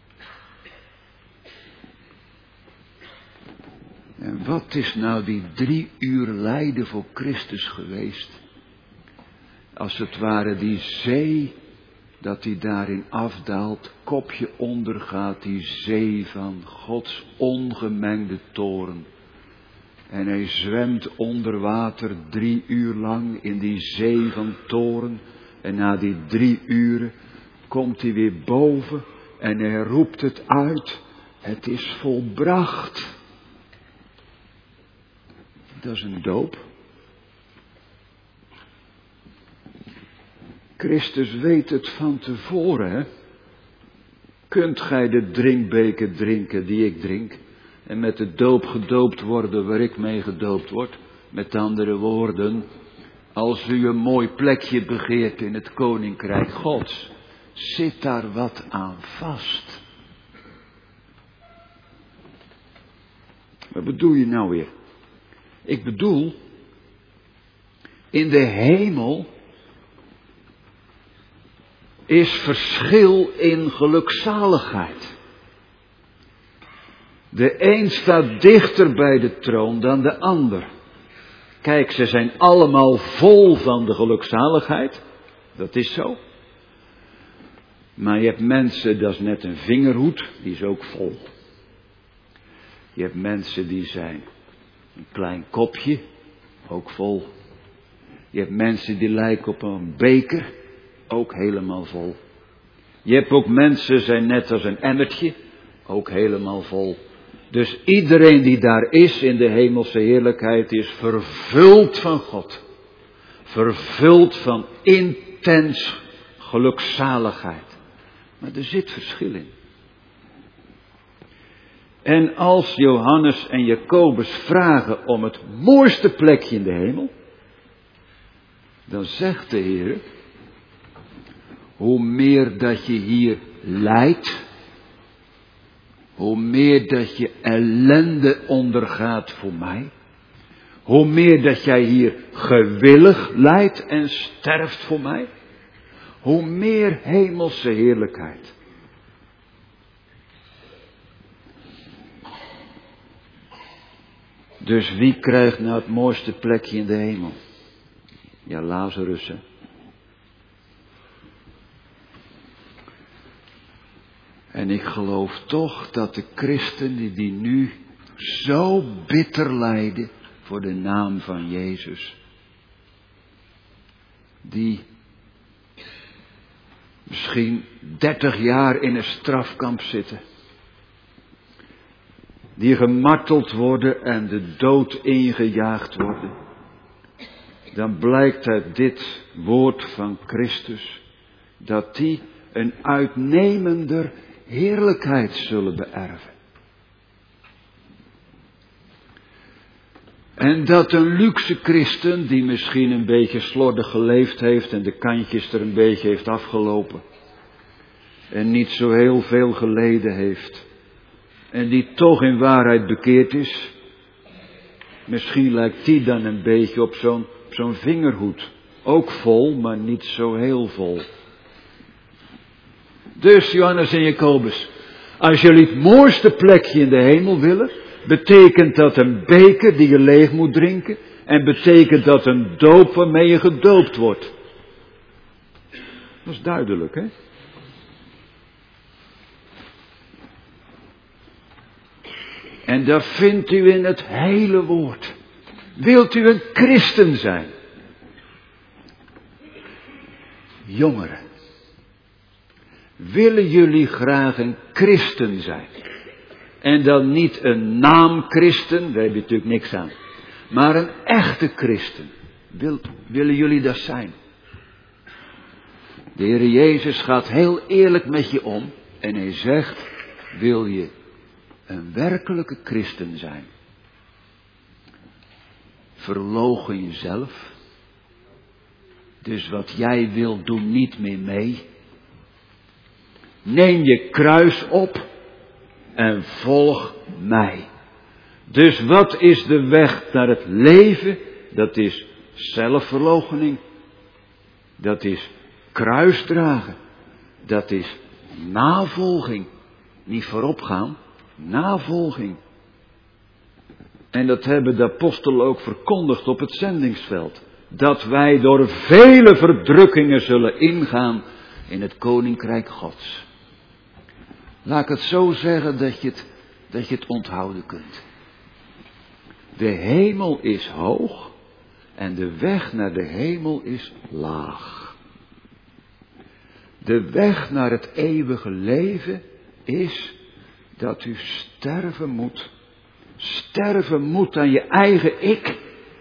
En wat is nou die drie uur lijden voor Christus geweest? Als het ware die zee, dat hij daarin afdaalt, kopje ondergaat, die zee van Gods ongemengde toorn. En hij zwemt onder water drie uur lang in die zee van toorn. En na die drie uren komt hij weer boven en hij roept het uit. Het is volbracht. Dat is een doop. Christus weet het van tevoren, hè. Kunt gij de drinkbeker drinken die ik drink? En met de doop gedoopt worden waar ik mee gedoopt word? Met andere woorden, als u een mooi plekje begeert in het koninkrijk Gods, zit daar wat aan vast. Wat bedoel je nou weer? Ik bedoel, in de hemel is verschil in gelukzaligheid. De een staat dichter bij de troon dan de ander. Kijk, ze zijn allemaal vol van de gelukzaligheid. Dat is zo. Maar je hebt mensen, dat is net een vingerhoed, die is ook vol. Je hebt mensen die zijn een klein kopje, ook vol. Je hebt mensen die lijken op een beker, ook helemaal vol. Je hebt ook mensen, zijn net als een emmertje, ook helemaal vol. Dus iedereen die daar is in de hemelse heerlijkheid is vervuld van God. Vervuld van intens gelukzaligheid. Maar er zit verschil in. En als Johannes en Jacobus vragen om het mooiste plekje in de hemel, dan zegt de Heer, hoe meer dat je hier lijdt, hoe meer dat je ellende ondergaat voor mij, hoe meer dat jij hier gewillig lijdt en sterft voor mij, hoe meer hemelse heerlijkheid. Dus wie krijgt nou het mooiste plekje in de hemel? Ja, Lazarus, hè. En ik geloof toch dat de christenen die nu zo bitter lijden voor de naam van Jezus, die misschien dertig jaar in een strafkamp zitten, die gemarteld worden en de dood ingejaagd worden, dan blijkt uit dit woord van Christus dat die een uitnemender heerlijkheid zullen beërven. En dat een luxe christen, die misschien een beetje slordig geleefd heeft en de kantjes er een beetje heeft afgelopen, en niet zo heel veel geleden heeft, en die toch in waarheid bekeerd is, misschien lijkt die dan een beetje op zo'n, op zo'n vingerhoed. Ook vol, maar niet zo heel vol. Dus Johannes en Jacobus, als jullie het mooiste plekje in de hemel willen, betekent dat een beker die je leeg moet drinken, en betekent dat een doop waarmee je gedoopt wordt. Dat is duidelijk, hè? En dat vindt u in het hele woord. Wilt u een christen zijn? Jongeren, willen jullie graag een christen zijn? En dan niet een naamchristen, daar heb je natuurlijk niks aan. Maar een echte christen. Wil, willen jullie dat zijn? De Heer Jezus gaat heel eerlijk met je om. En hij zegt, wil je een werkelijke christen zijn? Verloochen jezelf. Dus wat jij wilt, doe niet meer mee. Neem je kruis op en volg mij. Dus wat is de weg naar het leven? Dat is zelfverloochening. Dat is kruisdragen. Dat is navolging. Niet voorop gaan, navolging. En dat hebben de apostelen ook verkondigd op het zendingsveld. Dat wij door vele verdrukkingen zullen ingaan in het koninkrijk Gods. Laat ik het zo zeggen dat je het, dat je het onthouden kunt. De hemel is hoog en de weg naar de hemel is laag. De weg naar het eeuwige leven is dat u sterven moet. Sterven moet aan je eigen ik.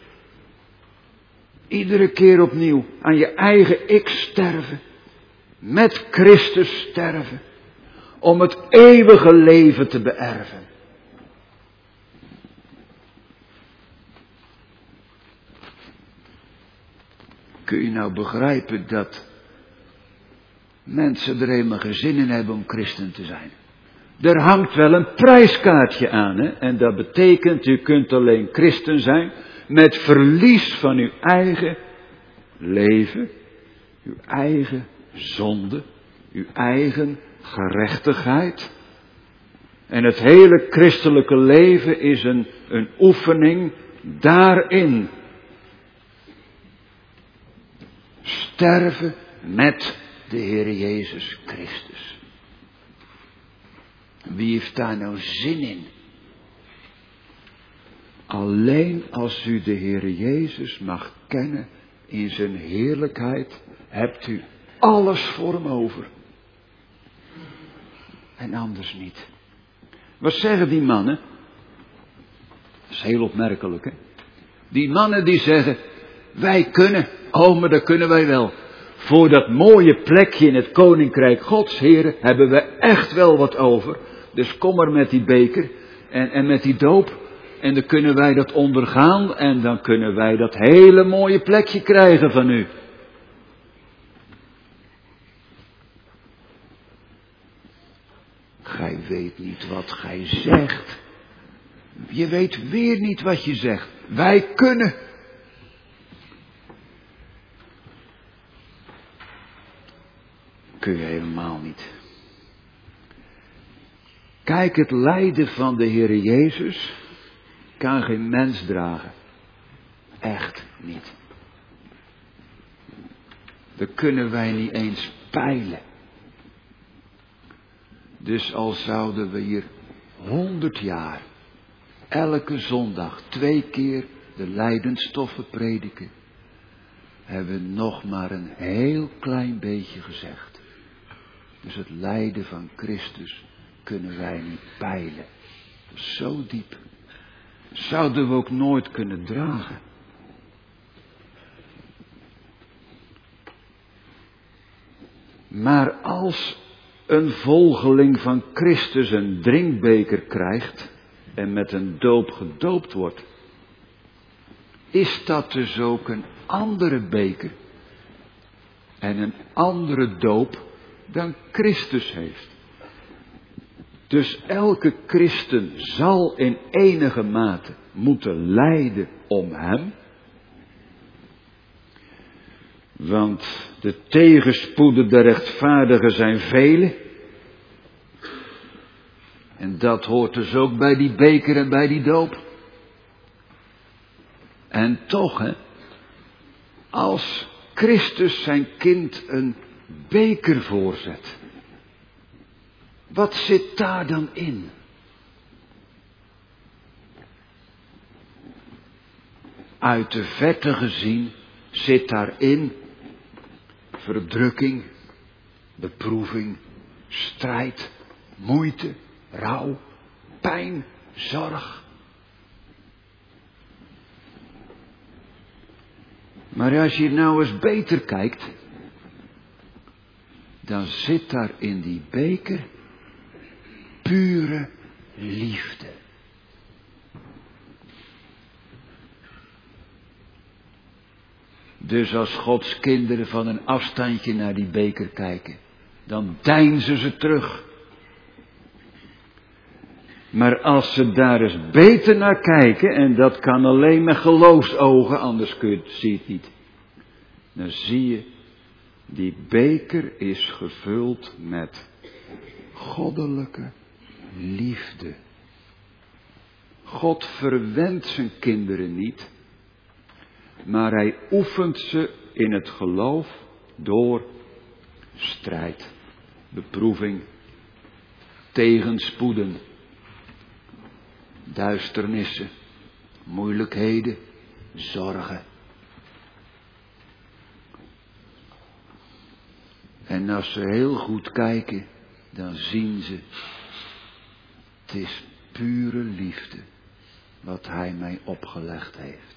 Iedere keer opnieuw aan je eigen ik sterven. Met Christus sterven. Om het eeuwige leven te beërven. Kun je nou begrijpen dat mensen er helemaal geen zin in hebben om christen te zijn? Er hangt wel een prijskaartje aan, hè? En dat betekent, u kunt alleen christen zijn met verlies van uw eigen leven, uw eigen zonde, uw eigen gerechtigheid. En het hele christelijke leven is een, een oefening daarin. Sterven met de Heer Jezus Christus. Wie heeft daar nou zin in? Alleen als u de Heer Jezus mag kennen in zijn heerlijkheid, hebt u alles voor hem over. En anders niet. Wat zeggen die mannen? Dat is heel opmerkelijk, hè? Die mannen die zeggen, wij kunnen, oh maar dat kunnen wij wel. Voor dat mooie plekje in het koninkrijk Gods, heren, hebben we echt wel wat over. Dus kom maar met die beker en, en met die doop. En dan kunnen wij dat ondergaan en dan kunnen wij dat hele mooie plekje krijgen van u. Gij weet niet wat gij zegt. Je weet weer niet wat je zegt. Wij kunnen. Kun je helemaal niet. Kijk, het lijden van de Heer Jezus kan geen mens dragen. Echt niet. Dat kunnen wij niet eens peilen. Dus al zouden we hier honderd jaar, elke zondag twee keer de lijdensstoffen prediken, hebben we nog maar een heel klein beetje gezegd. Dus het lijden van Christus kunnen wij niet peilen. Zo diep. Zouden we ook nooit kunnen dragen. Maar als een volgeling van Christus een drinkbeker krijgt en met een doop gedoopt wordt, is dat dus ook een andere beker en een andere doop dan Christus heeft. Dus elke christen zal in enige mate moeten lijden om hem. Want de tegenspoeden der rechtvaardigen zijn vele. En dat hoort dus ook bij die beker en bij die doop. En toch, hè, als Christus zijn kind een beker voorzet, wat zit daar dan in? Uit de verte gezien zit daarin verdrukking, beproeving, strijd, moeite, rouw, pijn, zorg. Maar als je nou eens beter kijkt, dan zit daar in die beker pure liefde. Dus als Gods kinderen van een afstandje naar die beker kijken, dan deinzen ze terug. Maar als ze daar eens beter naar kijken, en dat kan alleen met geloofsogen, anders kun je, zie je het niet. Dan zie je, die beker is gevuld met goddelijke liefde. God verwendt zijn kinderen niet, maar hij oefent ze in het geloof door strijd, beproeving, tegenspoeden, duisternissen, moeilijkheden, zorgen. En als ze heel goed kijken, dan zien ze, het is pure liefde wat hij mij opgelegd heeft.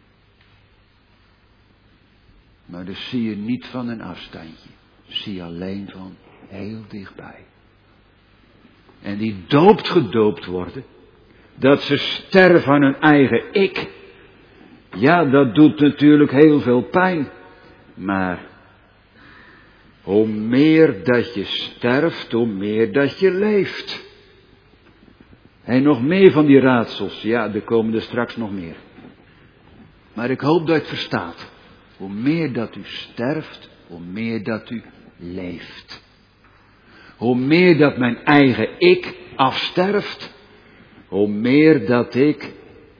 Maar dat zie je niet van een afstandje. Zie je alleen van heel dichtbij. En die doopt gedoopt worden. Dat ze sterven aan hun eigen ik. Ja, dat doet natuurlijk heel veel pijn. Maar hoe meer dat je sterft, hoe meer dat je leeft. En nog meer van die raadsels. Ja, er komen er straks nog meer. Maar ik hoop dat je het verstaat. Hoe meer dat u sterft, hoe meer dat u leeft. Hoe meer dat mijn eigen ik afsterft, hoe meer dat ik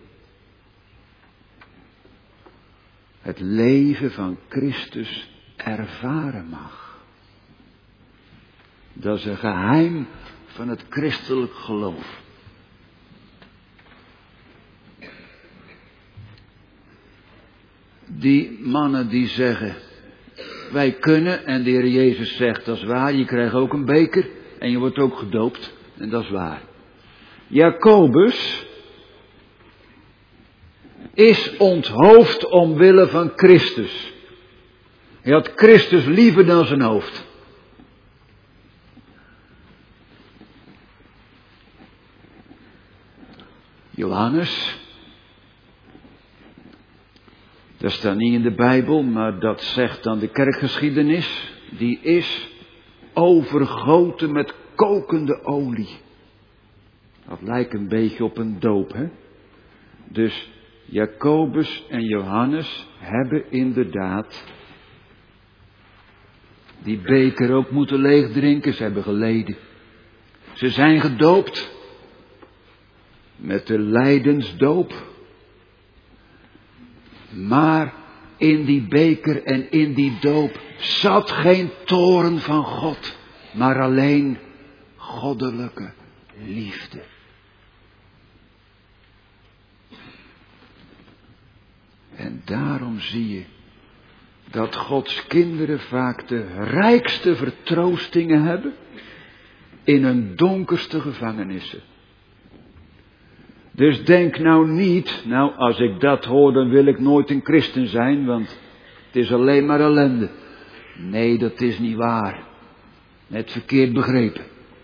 het leven van Christus ervaren mag. Dat is een geheim van het christelijk geloof. Die mannen die zeggen, wij kunnen, en de Heer Jezus zegt, dat is waar, je krijgt ook een beker en je wordt ook gedoopt, en dat is waar. Jacobus is onthoofd omwille van Christus. Hij had Christus liever dan zijn hoofd. Johannes, dat staat niet in de Bijbel, maar dat zegt dan de kerkgeschiedenis. Die is overgoten met kokende olie. Dat lijkt een beetje op een doop, hè? Dus Jacobus en Johannes hebben inderdaad die beker ook moeten leegdrinken. Ze hebben geleden. Ze zijn gedoopt met de lijdensdoop. Maar in die beker en in die doop zat geen toorn van God, maar alleen goddelijke liefde. En daarom zie je dat Gods kinderen vaak de rijkste vertroostingen hebben in hun donkerste gevangenissen. Dus denk nou niet, nou als ik dat hoor dan wil ik nooit een christen zijn, want het is alleen maar ellende. Nee, dat is niet waar. Net verkeerd begrepen.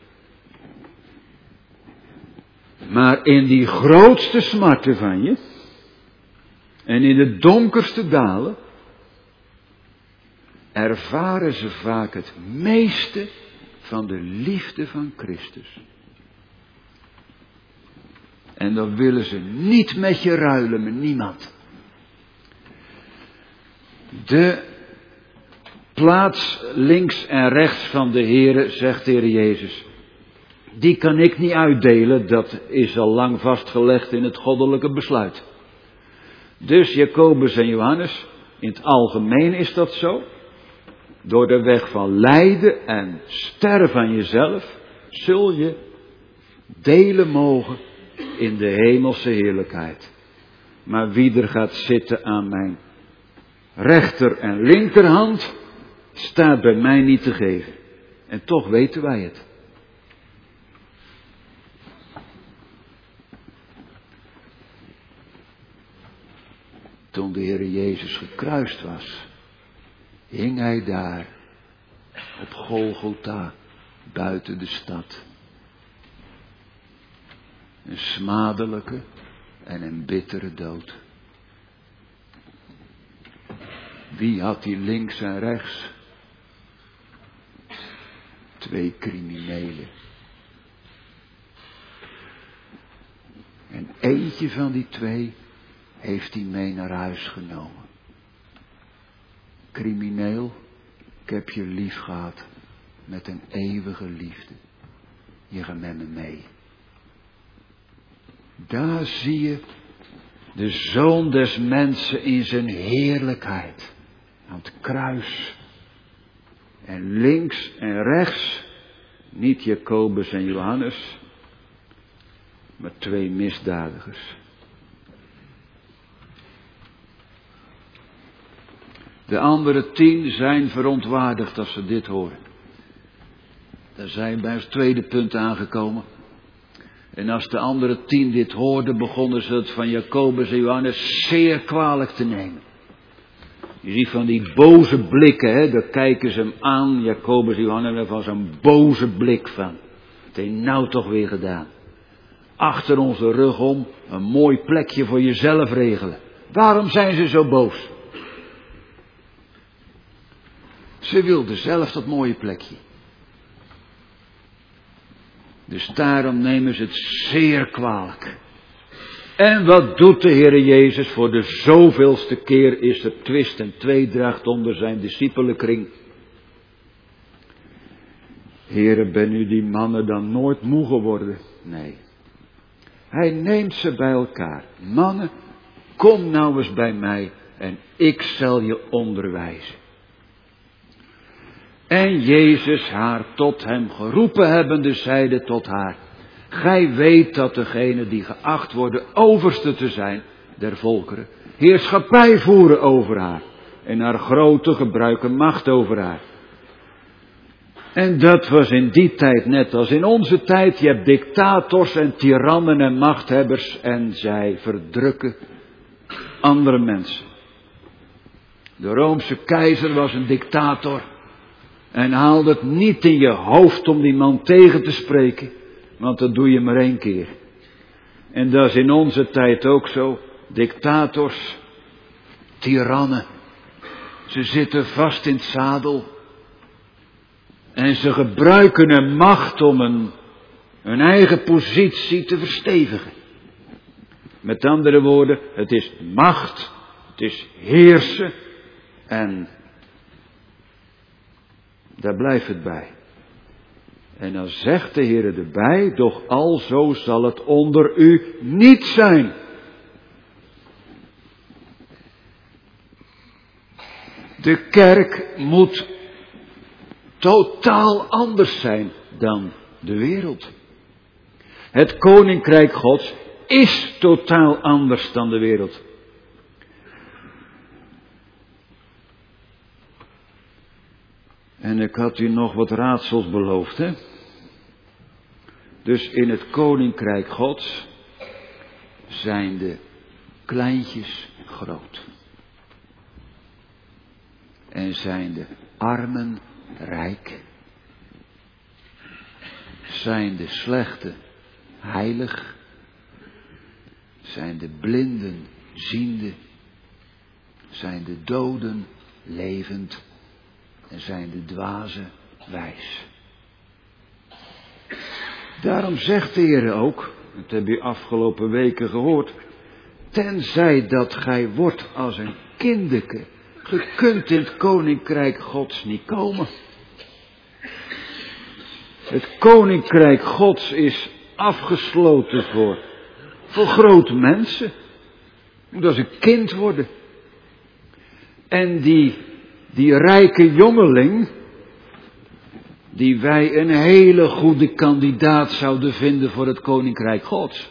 Maar in die grootste smarten van je, en in de donkerste dalen, ervaren ze vaak het meeste van de liefde van Christus. En dan willen ze niet met je ruilen, met niemand. De plaats links en rechts van de Heere, zegt de Heer Jezus, die kan ik niet uitdelen, dat is al lang vastgelegd in het goddelijke besluit. Dus Jacobus en Johannes, in het algemeen is dat zo. Door de weg van lijden en sterren van jezelf, zul je delen mogen in de hemelse heerlijkheid. Maar wie er gaat zitten aan mijn rechter en linkerhand, staat bij mij niet te geven. En toch weten wij het. Toen de Heer Jezus gekruist was, hing hij daar op Golgotha, buiten de stad. Een smadelijke en een bittere dood. Wie had hij links en rechts? Twee criminelen. En eentje van die twee heeft hij mee naar huis genomen. Crimineel, ik heb je lief gehad met een eeuwige liefde. Je gaat met me mee. Daar zie je de Zoon des Mensen in zijn heerlijkheid. Aan het kruis. En links en rechts, niet Jacobus en Johannes, maar twee misdadigers. De andere tien zijn verontwaardigd als ze dit horen. Daar zijn we bij ons tweede punt aangekomen. En als de andere tien dit hoorden, begonnen ze het van Jacobus en Johannes zeer kwalijk te nemen. Je ziet van die boze blikken, hè, daar kijken ze hem aan, Jacobus en Johannes, er was een boze blik van. Het heeft nou toch weer gedaan. Achter onze rug om, een mooi plekje voor jezelf regelen. Waarom zijn ze zo boos? Ze wilden zelf dat mooie plekje. Dus daarom nemen ze het zeer kwalijk. En wat doet de Heere Jezus? Voor de zoveelste keer is er twist en tweedracht onder zijn discipelenkring. Heere, ben u die mannen dan nooit moe geworden? Nee. Hij neemt ze bij elkaar. Mannen, kom nou eens bij mij en ik zal je onderwijzen. En Jezus haar tot hem geroepen hebbende zeide tot haar: gij weet dat degenen die geacht worden overste te zijn der volkeren, heerschappij voeren over haar en haar grote gebruiken macht over haar. En dat was in die tijd net als in onze tijd. Je hebt dictators en tirannen en machthebbers en zij verdrukken andere mensen. De Roomse keizer was een dictator. En haal het niet in je hoofd om die man tegen te spreken. Want dat doe je maar één keer. En dat is in onze tijd ook zo. Dictators, tirannen. Ze zitten vast in het zadel. En ze gebruiken hun macht om een, hun eigen positie te verstevigen. Met andere woorden, het is macht, het is heersen en daar blijft het bij. En dan zegt de Heer erbij, doch alzo zal het onder u niet zijn. De kerk moet totaal anders zijn dan de wereld. Het koninkrijk Gods is totaal anders dan de wereld. En ik had u nog wat raadsels beloofd, hè? Dus in het koninkrijk Gods zijn de kleintjes groot. En zijn de armen rijk. Zijn de slechte heilig. Zijn de blinden ziende. Zijn de doden levend. En zijn de dwazen wijs. Daarom zegt de Heer ook, dat heb je afgelopen weken gehoord, tenzij dat gij wordt als een kindeke, ge kunt in het koninkrijk Gods niet komen. Het koninkrijk Gods is afgesloten voor, voor grote mensen. Je moet als een kind worden. En die, die rijke jongeling, die wij een hele goede kandidaat zouden vinden voor het koninkrijk Gods,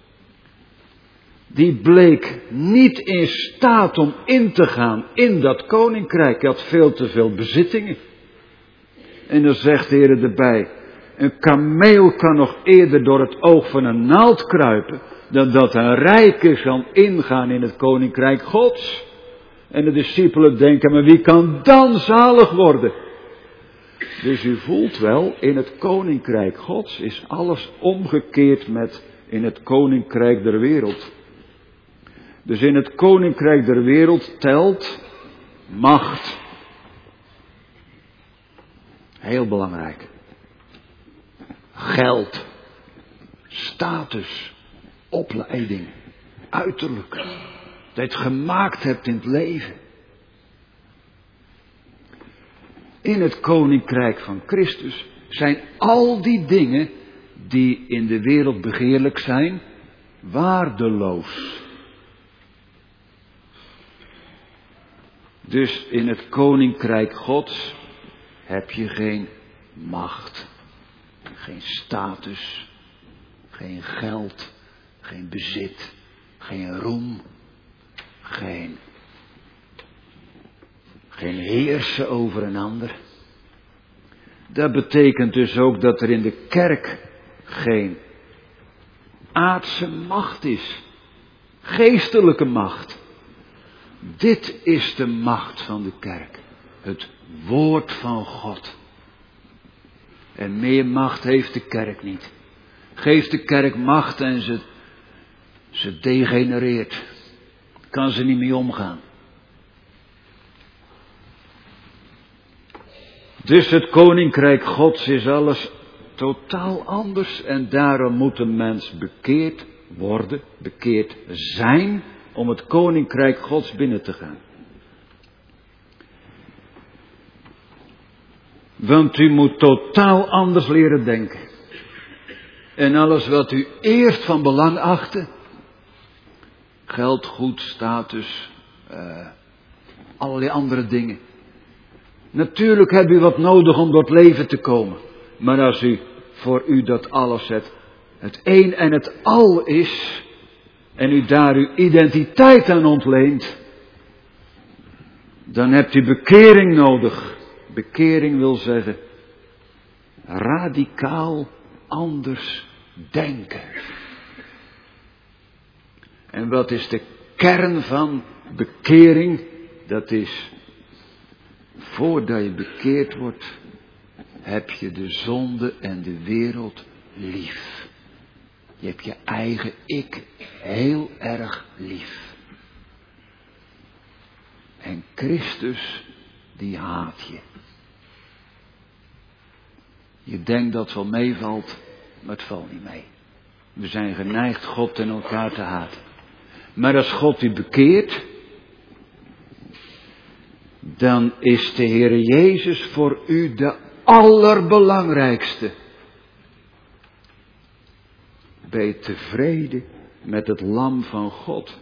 die bleek niet in staat om in te gaan in dat koninkrijk. Hij had veel te veel bezittingen. En dan zegt de Heer erbij, een kameel kan nog eerder door het oog van een naald kruipen, dan dat een rijke zal ingaan in het koninkrijk Gods. En de discipelen denken, maar wie kan dan zalig worden? Dus u voelt wel, in het koninkrijk Gods is alles omgekeerd met in het koninkrijk der wereld. Dus in het koninkrijk der wereld telt macht. Heel belangrijk. Geld. Status. Opleiding. Uiterlijk. Dat je het gemaakt hebt in het leven. In het koninkrijk van Christus zijn al die dingen die in de wereld begeerlijk zijn, waardeloos. Dus in het koninkrijk Gods heb je geen macht, geen status, geen geld, geen bezit, geen roem, geen, geen heersen over een ander. Dat betekent dus ook dat er in de kerk geen aardse macht is, geestelijke macht. Dit is de macht van de kerk. Het woord van God. En meer macht heeft de kerk niet. Geeft de kerk macht en ze, ze degenereert. Kan ze niet mee omgaan. Dus het koninkrijk Gods is alles totaal anders. En daarom moet een mens bekeerd worden, bekeerd zijn, om het koninkrijk Gods binnen te gaan. Want u moet totaal anders leren denken. En alles wat u eerst van belang achtte, geld, goed, status, uh, allerlei andere dingen. Natuurlijk heb u wat nodig om door het leven te komen. Maar als u voor u dat alles het, het een en het al is, en u daar uw identiteit aan ontleent, dan hebt u bekering nodig. Bekering wil zeggen radicaal anders denken. En wat is de kern van bekering? Dat is, voordat je bekeerd wordt, heb je de zonde en de wereld lief. Je hebt je eigen ik heel erg lief. En Christus, die haat je. Je denkt dat het wel meevalt, maar het valt niet mee. We zijn geneigd God en elkaar te haten. Maar als God u bekeert, dan is de Heer Jezus voor u de allerbelangrijkste. Ben je tevreden met het lam van God?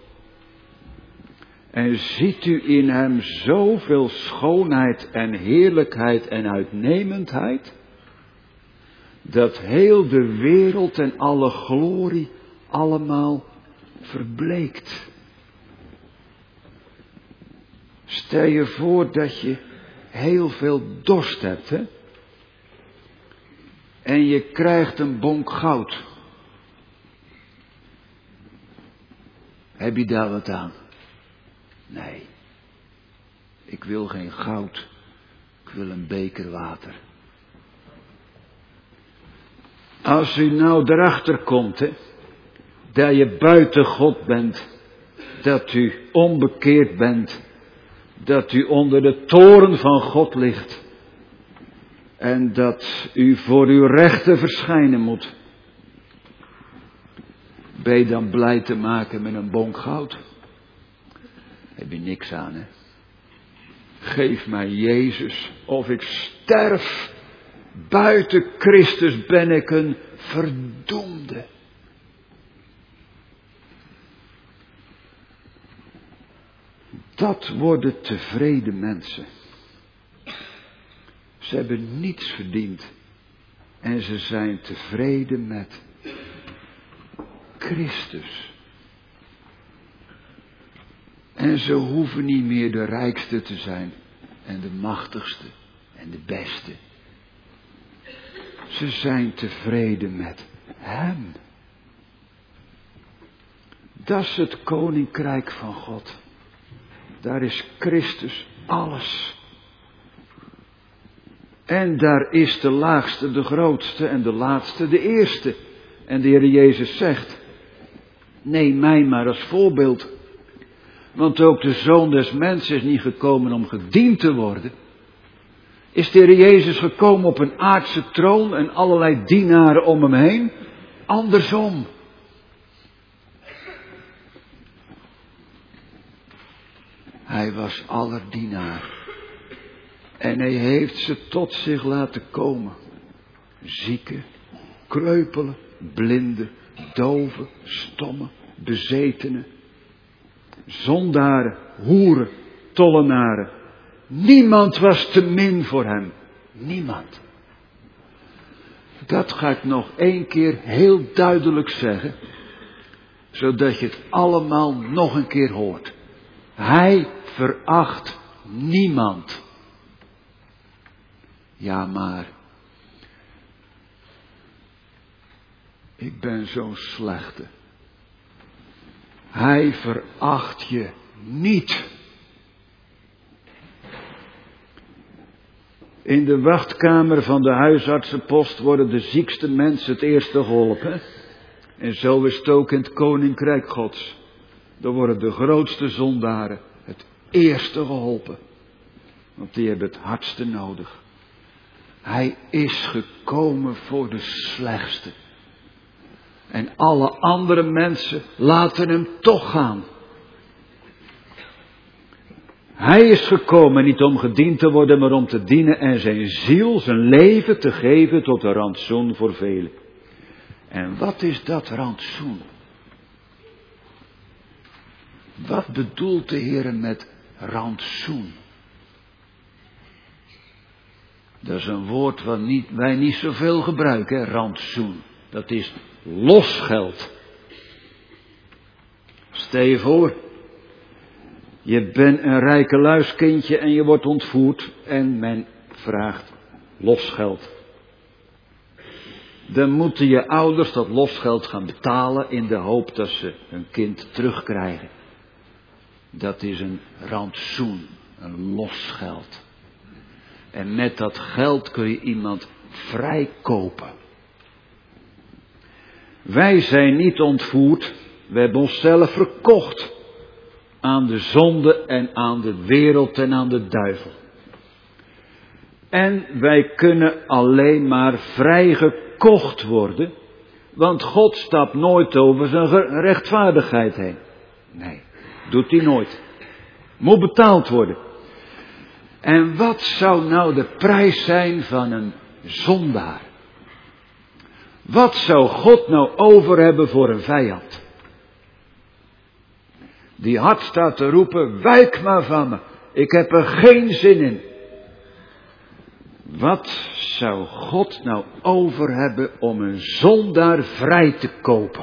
En ziet u in hem zoveel schoonheid en heerlijkheid en uitnemendheid, dat heel de wereld en alle glorie allemaal verbleekt. Stel je voor dat je heel veel dorst hebt, hè? En je krijgt een bonk goud. Heb je daar wat aan? Nee. Ik wil geen goud. Ik wil een beker water. Als u nou erachter komt, hè, dat je buiten God bent, dat u onbekeerd bent, dat u onder de toren van God ligt en dat u voor uw rechten verschijnen moet, ben je dan blij te maken met een bonk goud? Heb je niks aan, hè? Geef mij Jezus, of ik sterf. Buiten Christus ben ik een verdoemde. Dat worden tevreden mensen. Ze hebben niets verdiend. En ze zijn tevreden met Christus. En ze hoeven niet meer de rijkste te zijn. En de machtigste. En de beste. Ze zijn tevreden met Hem. Dat is het koninkrijk van God. Daar is Christus alles. En daar is de laagste de grootste en de laatste de eerste. En de Heer Jezus zegt, neem mij maar als voorbeeld. Want ook de Zoon des Mensen is niet gekomen om gediend te worden. Is de Heer Jezus gekomen op een aardse troon en allerlei dienaren om hem heen? Andersom. Hij was aller dienaar. En hij heeft ze tot zich laten komen. Zieken, kreupelen, blinden, doven, stommen, bezetenen. Zondaren, hoeren, tollenaren. Niemand was te min voor hem. Niemand. Dat ga ik nog één keer heel duidelijk zeggen. Zodat je het allemaal nog een keer hoort. Hij veracht niemand. Ja, maar ik ben zo'n slechte. Hij veracht je niet. In de wachtkamer van de huisartsenpost worden de ziekste mensen het eerste geholpen. En zo is het ook in het koninkrijk Gods. Dan worden de grootste zondaren het eerste geholpen. Want die hebben het hardste nodig. Hij is gekomen voor de slechtste. En alle andere mensen laten hem toch gaan. Hij is gekomen niet om gediend te worden, maar om te dienen en zijn ziel, zijn leven te geven tot een rantsoen voor velen. En wat is dat rantsoen? Wat bedoelt de Heer met rantsoen? Dat is een woord wat niet, wij niet zoveel gebruiken, hè? Rantsoen. Dat is losgeld. Stel je voor, je bent een rijkeluiskindje en je wordt ontvoerd en men vraagt losgeld. Dan moeten je ouders dat losgeld gaan betalen in de hoop dat ze hun kind terugkrijgen. Dat is een rantsoen, een losgeld. En met dat geld kun je iemand vrijkopen. Wij zijn niet ontvoerd, we hebben onszelf verkocht aan de zonde en aan de wereld en aan de duivel. En wij kunnen alleen maar vrijgekocht worden, want God stapt nooit over zijn rechtvaardigheid heen. Nee, doet hij nooit. Moet betaald worden. En wat zou nou de prijs zijn van een zondaar? Wat zou God nou over hebben voor een vijand? Die hard staat te roepen, wijk maar van me. Ik heb er geen zin in. Wat zou God nou over hebben om een zondaar vrij te kopen?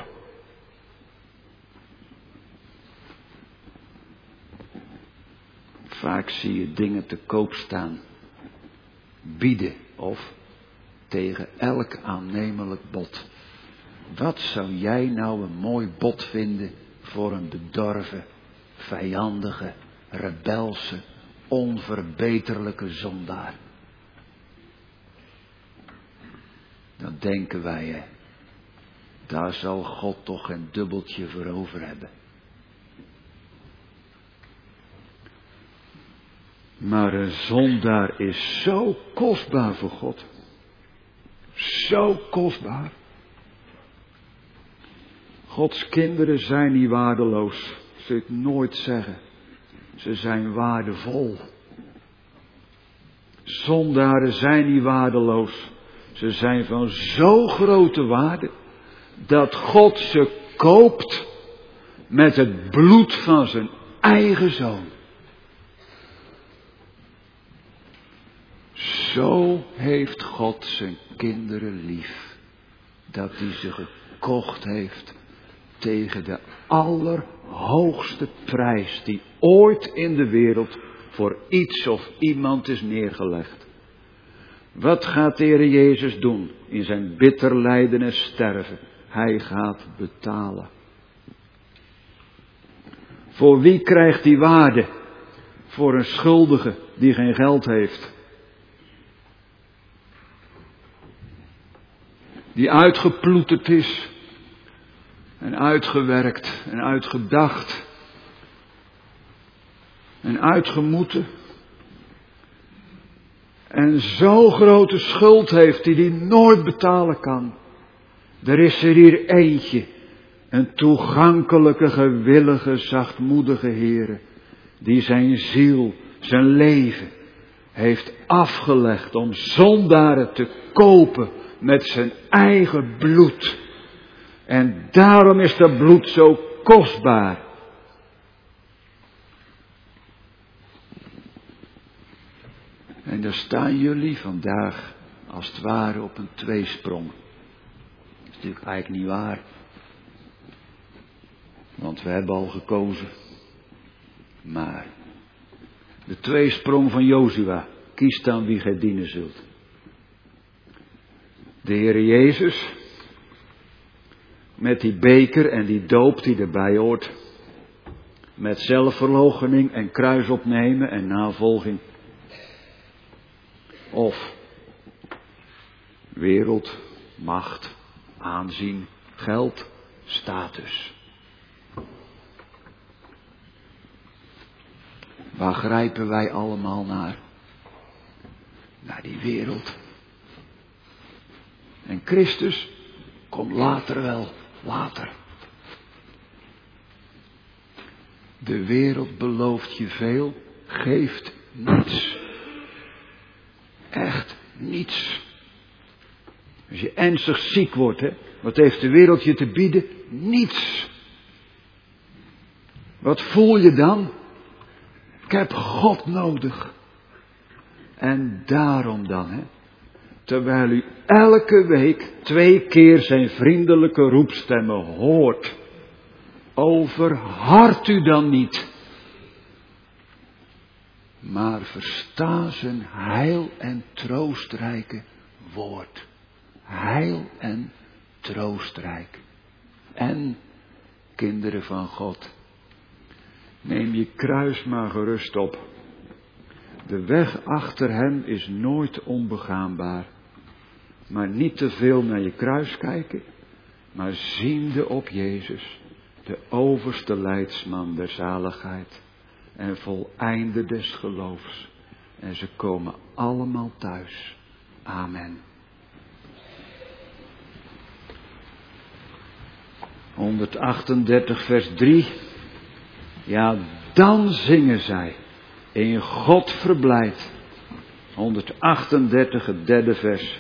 Vaak zie je dingen te koop staan, bieden of tegen elk aannemelijk bod. Wat zou jij nou een mooi bod vinden voor een bedorven, vijandige, rebelse, onverbeterlijke zondaar? Dan denken wij, hè, daar zal God toch een dubbeltje voor over hebben. Maar een zondaar is zo kostbaar voor God. Zo kostbaar. Gods kinderen zijn niet waardeloos. Zul je het nooit zeggen. Ze zijn waardevol. Zondaren zijn niet waardeloos. Ze zijn van zo grote waarde dat God ze koopt met het bloed van zijn eigen zoon. Zo heeft God zijn kinderen lief, dat hij ze gekocht heeft tegen de allerhoogste prijs die ooit in de wereld voor iets of iemand is neergelegd. Wat gaat de Heer Jezus doen in zijn bitter lijden en sterven? Hij gaat betalen. Voor wie krijgt hij waarde? Voor een schuldige die geen geld heeft. Die uitgeploeterd is. En uitgewerkt en uitgedacht. En uitgemoeten. En zo'n grote schuld heeft die hij nooit betalen kan. Er is er hier eentje. Een toegankelijke, gewillige, zachtmoedige Heere. Die zijn ziel, zijn leven heeft afgelegd om zondaren te kopen met zijn eigen bloed. En daarom is dat bloed zo kostbaar. En daar staan jullie vandaag als het ware op een tweesprong. Dat is natuurlijk eigenlijk niet waar. Want we hebben al gekozen. Maar de tweesprong van Jozua. Kies dan wie gij dienen zult. De Heere Jezus. Met die beker en die doop die erbij hoort. Met zelfverloochening en kruis opnemen en navolging. Of wereld, macht, aanzien, geld, status. Waar grijpen wij allemaal naar? Naar die wereld. En Christus komt later wel, later. De wereld belooft je veel, geeft niets. Echt niets. Als je ernstig ziek wordt, hè, wat heeft de wereld je te bieden? Niets. Wat voel je dan? Ik heb God nodig. En daarom dan, hè, terwijl u elke week twee keer zijn vriendelijke roepstemmen hoort, overhart u dan niet. Maar versta zijn heil en troostrijke woord. Heil en troostrijk. En, kinderen van God, neem je kruis maar gerust op. De weg achter hem is nooit onbegaanbaar. Maar niet te veel naar je kruis kijken, maar ziende op Jezus, de overste leidsman der zaligheid. En voleinde des geloofs. En ze komen allemaal thuis. Amen. honderdachtendertig vers drie. Ja, dan zingen zij. In God verblijd. honderdachtendertig, het derde vers.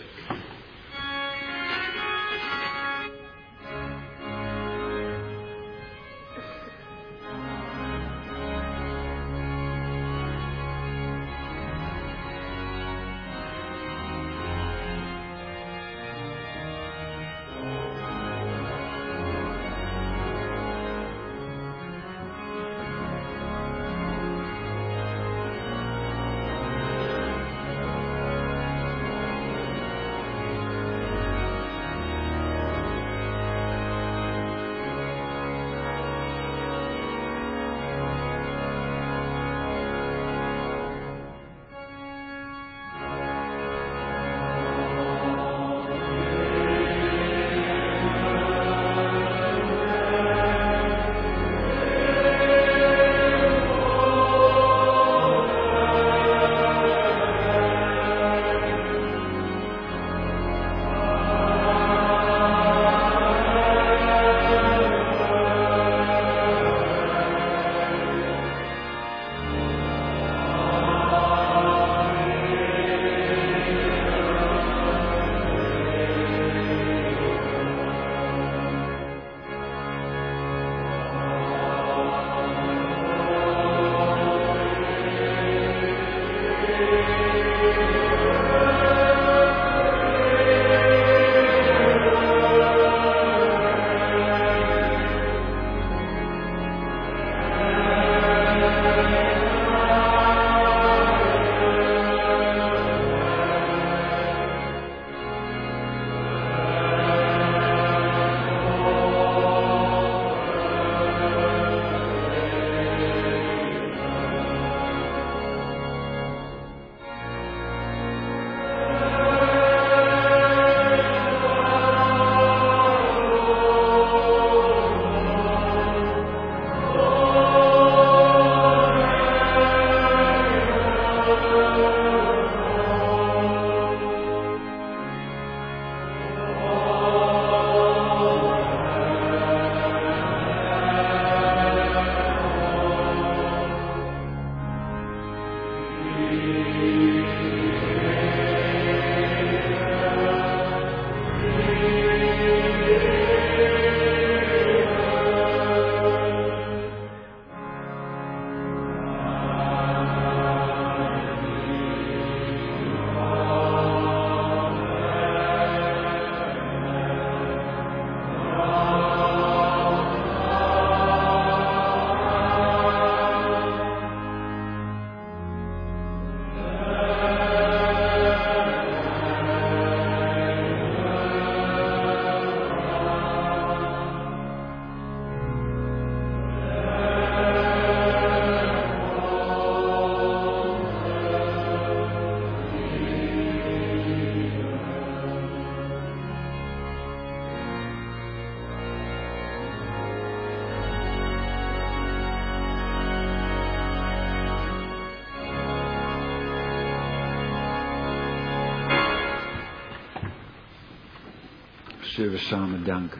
Zullen we samen danken.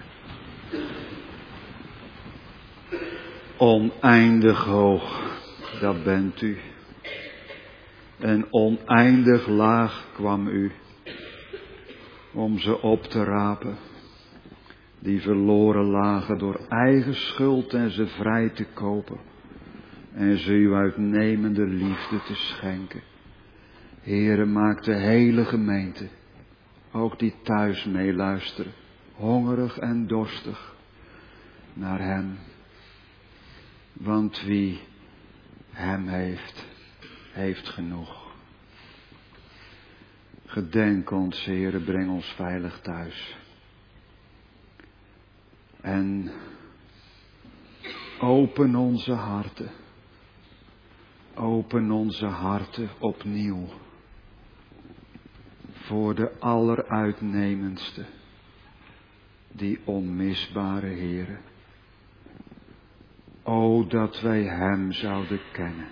Oneindig hoog, dat bent u. En oneindig laag kwam u om ze op te rapen, die verloren lagen door eigen schuld en ze vrij te kopen en ze uw uitnemende liefde te schenken. Heere, maak de hele gemeente, ook die thuis meeluisteren, hongerig en dorstig naar hem. Want wie hem heeft, heeft genoeg. Gedenk ons, Heere, breng ons veilig thuis. En open onze harten. Open onze harten opnieuw. Voor de alleruitnemendste, die onmisbare Heere. O, dat wij hem zouden kennen.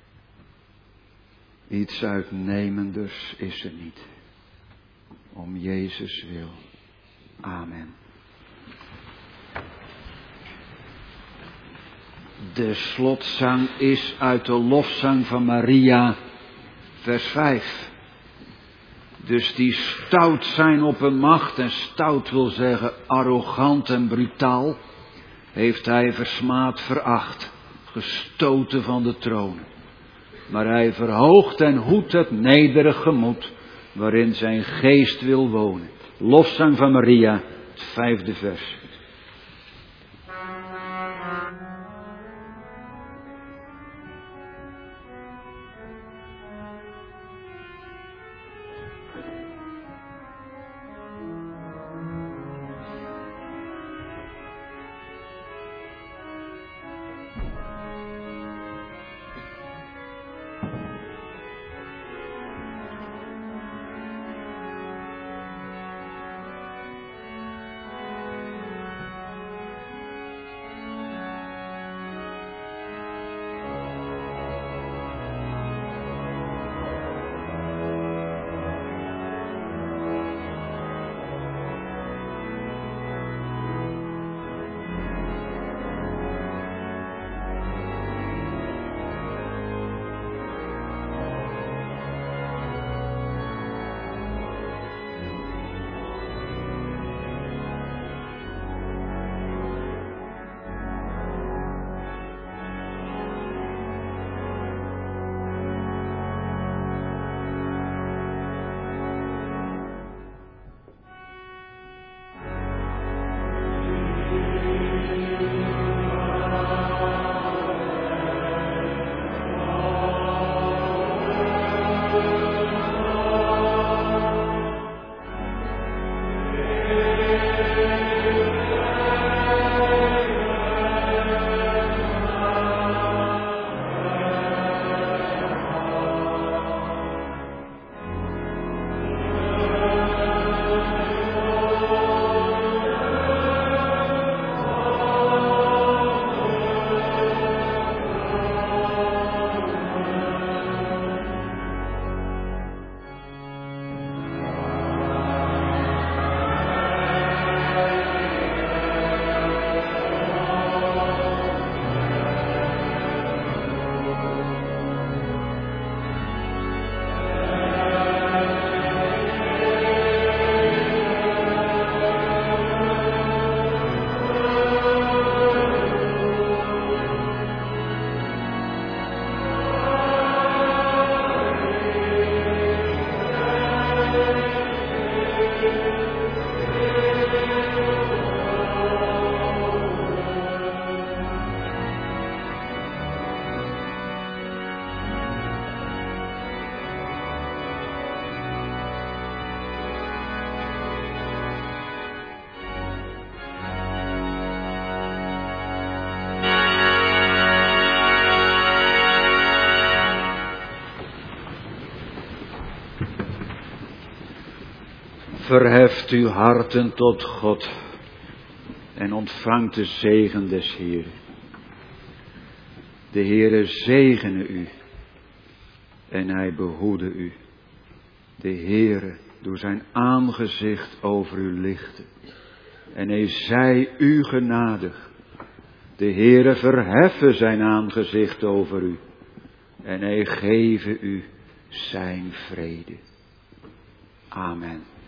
Iets uitnemenders is er niet. Om Jezus wil. Amen. De slotzang is uit de lofzang van Maria, vers vijf. Dus die stout zijn op een macht, en stout wil zeggen arrogant en brutaal, heeft hij versmaad, veracht, gestoten van de troon. Maar hij verhoogt en hoedt het nederig gemoed, waarin zijn geest wil wonen. Lofzang van Maria, het vijfde vers. Verheft uw harten tot God en ontvangt de zegen des Heeren. De Heere zegene u en hij behoede u. De Heere doe zijn aangezicht over u lichten En hij zij u genadig. De Heere verheffen zijn aangezicht over u. En hij geven u zijn vrede. Amen.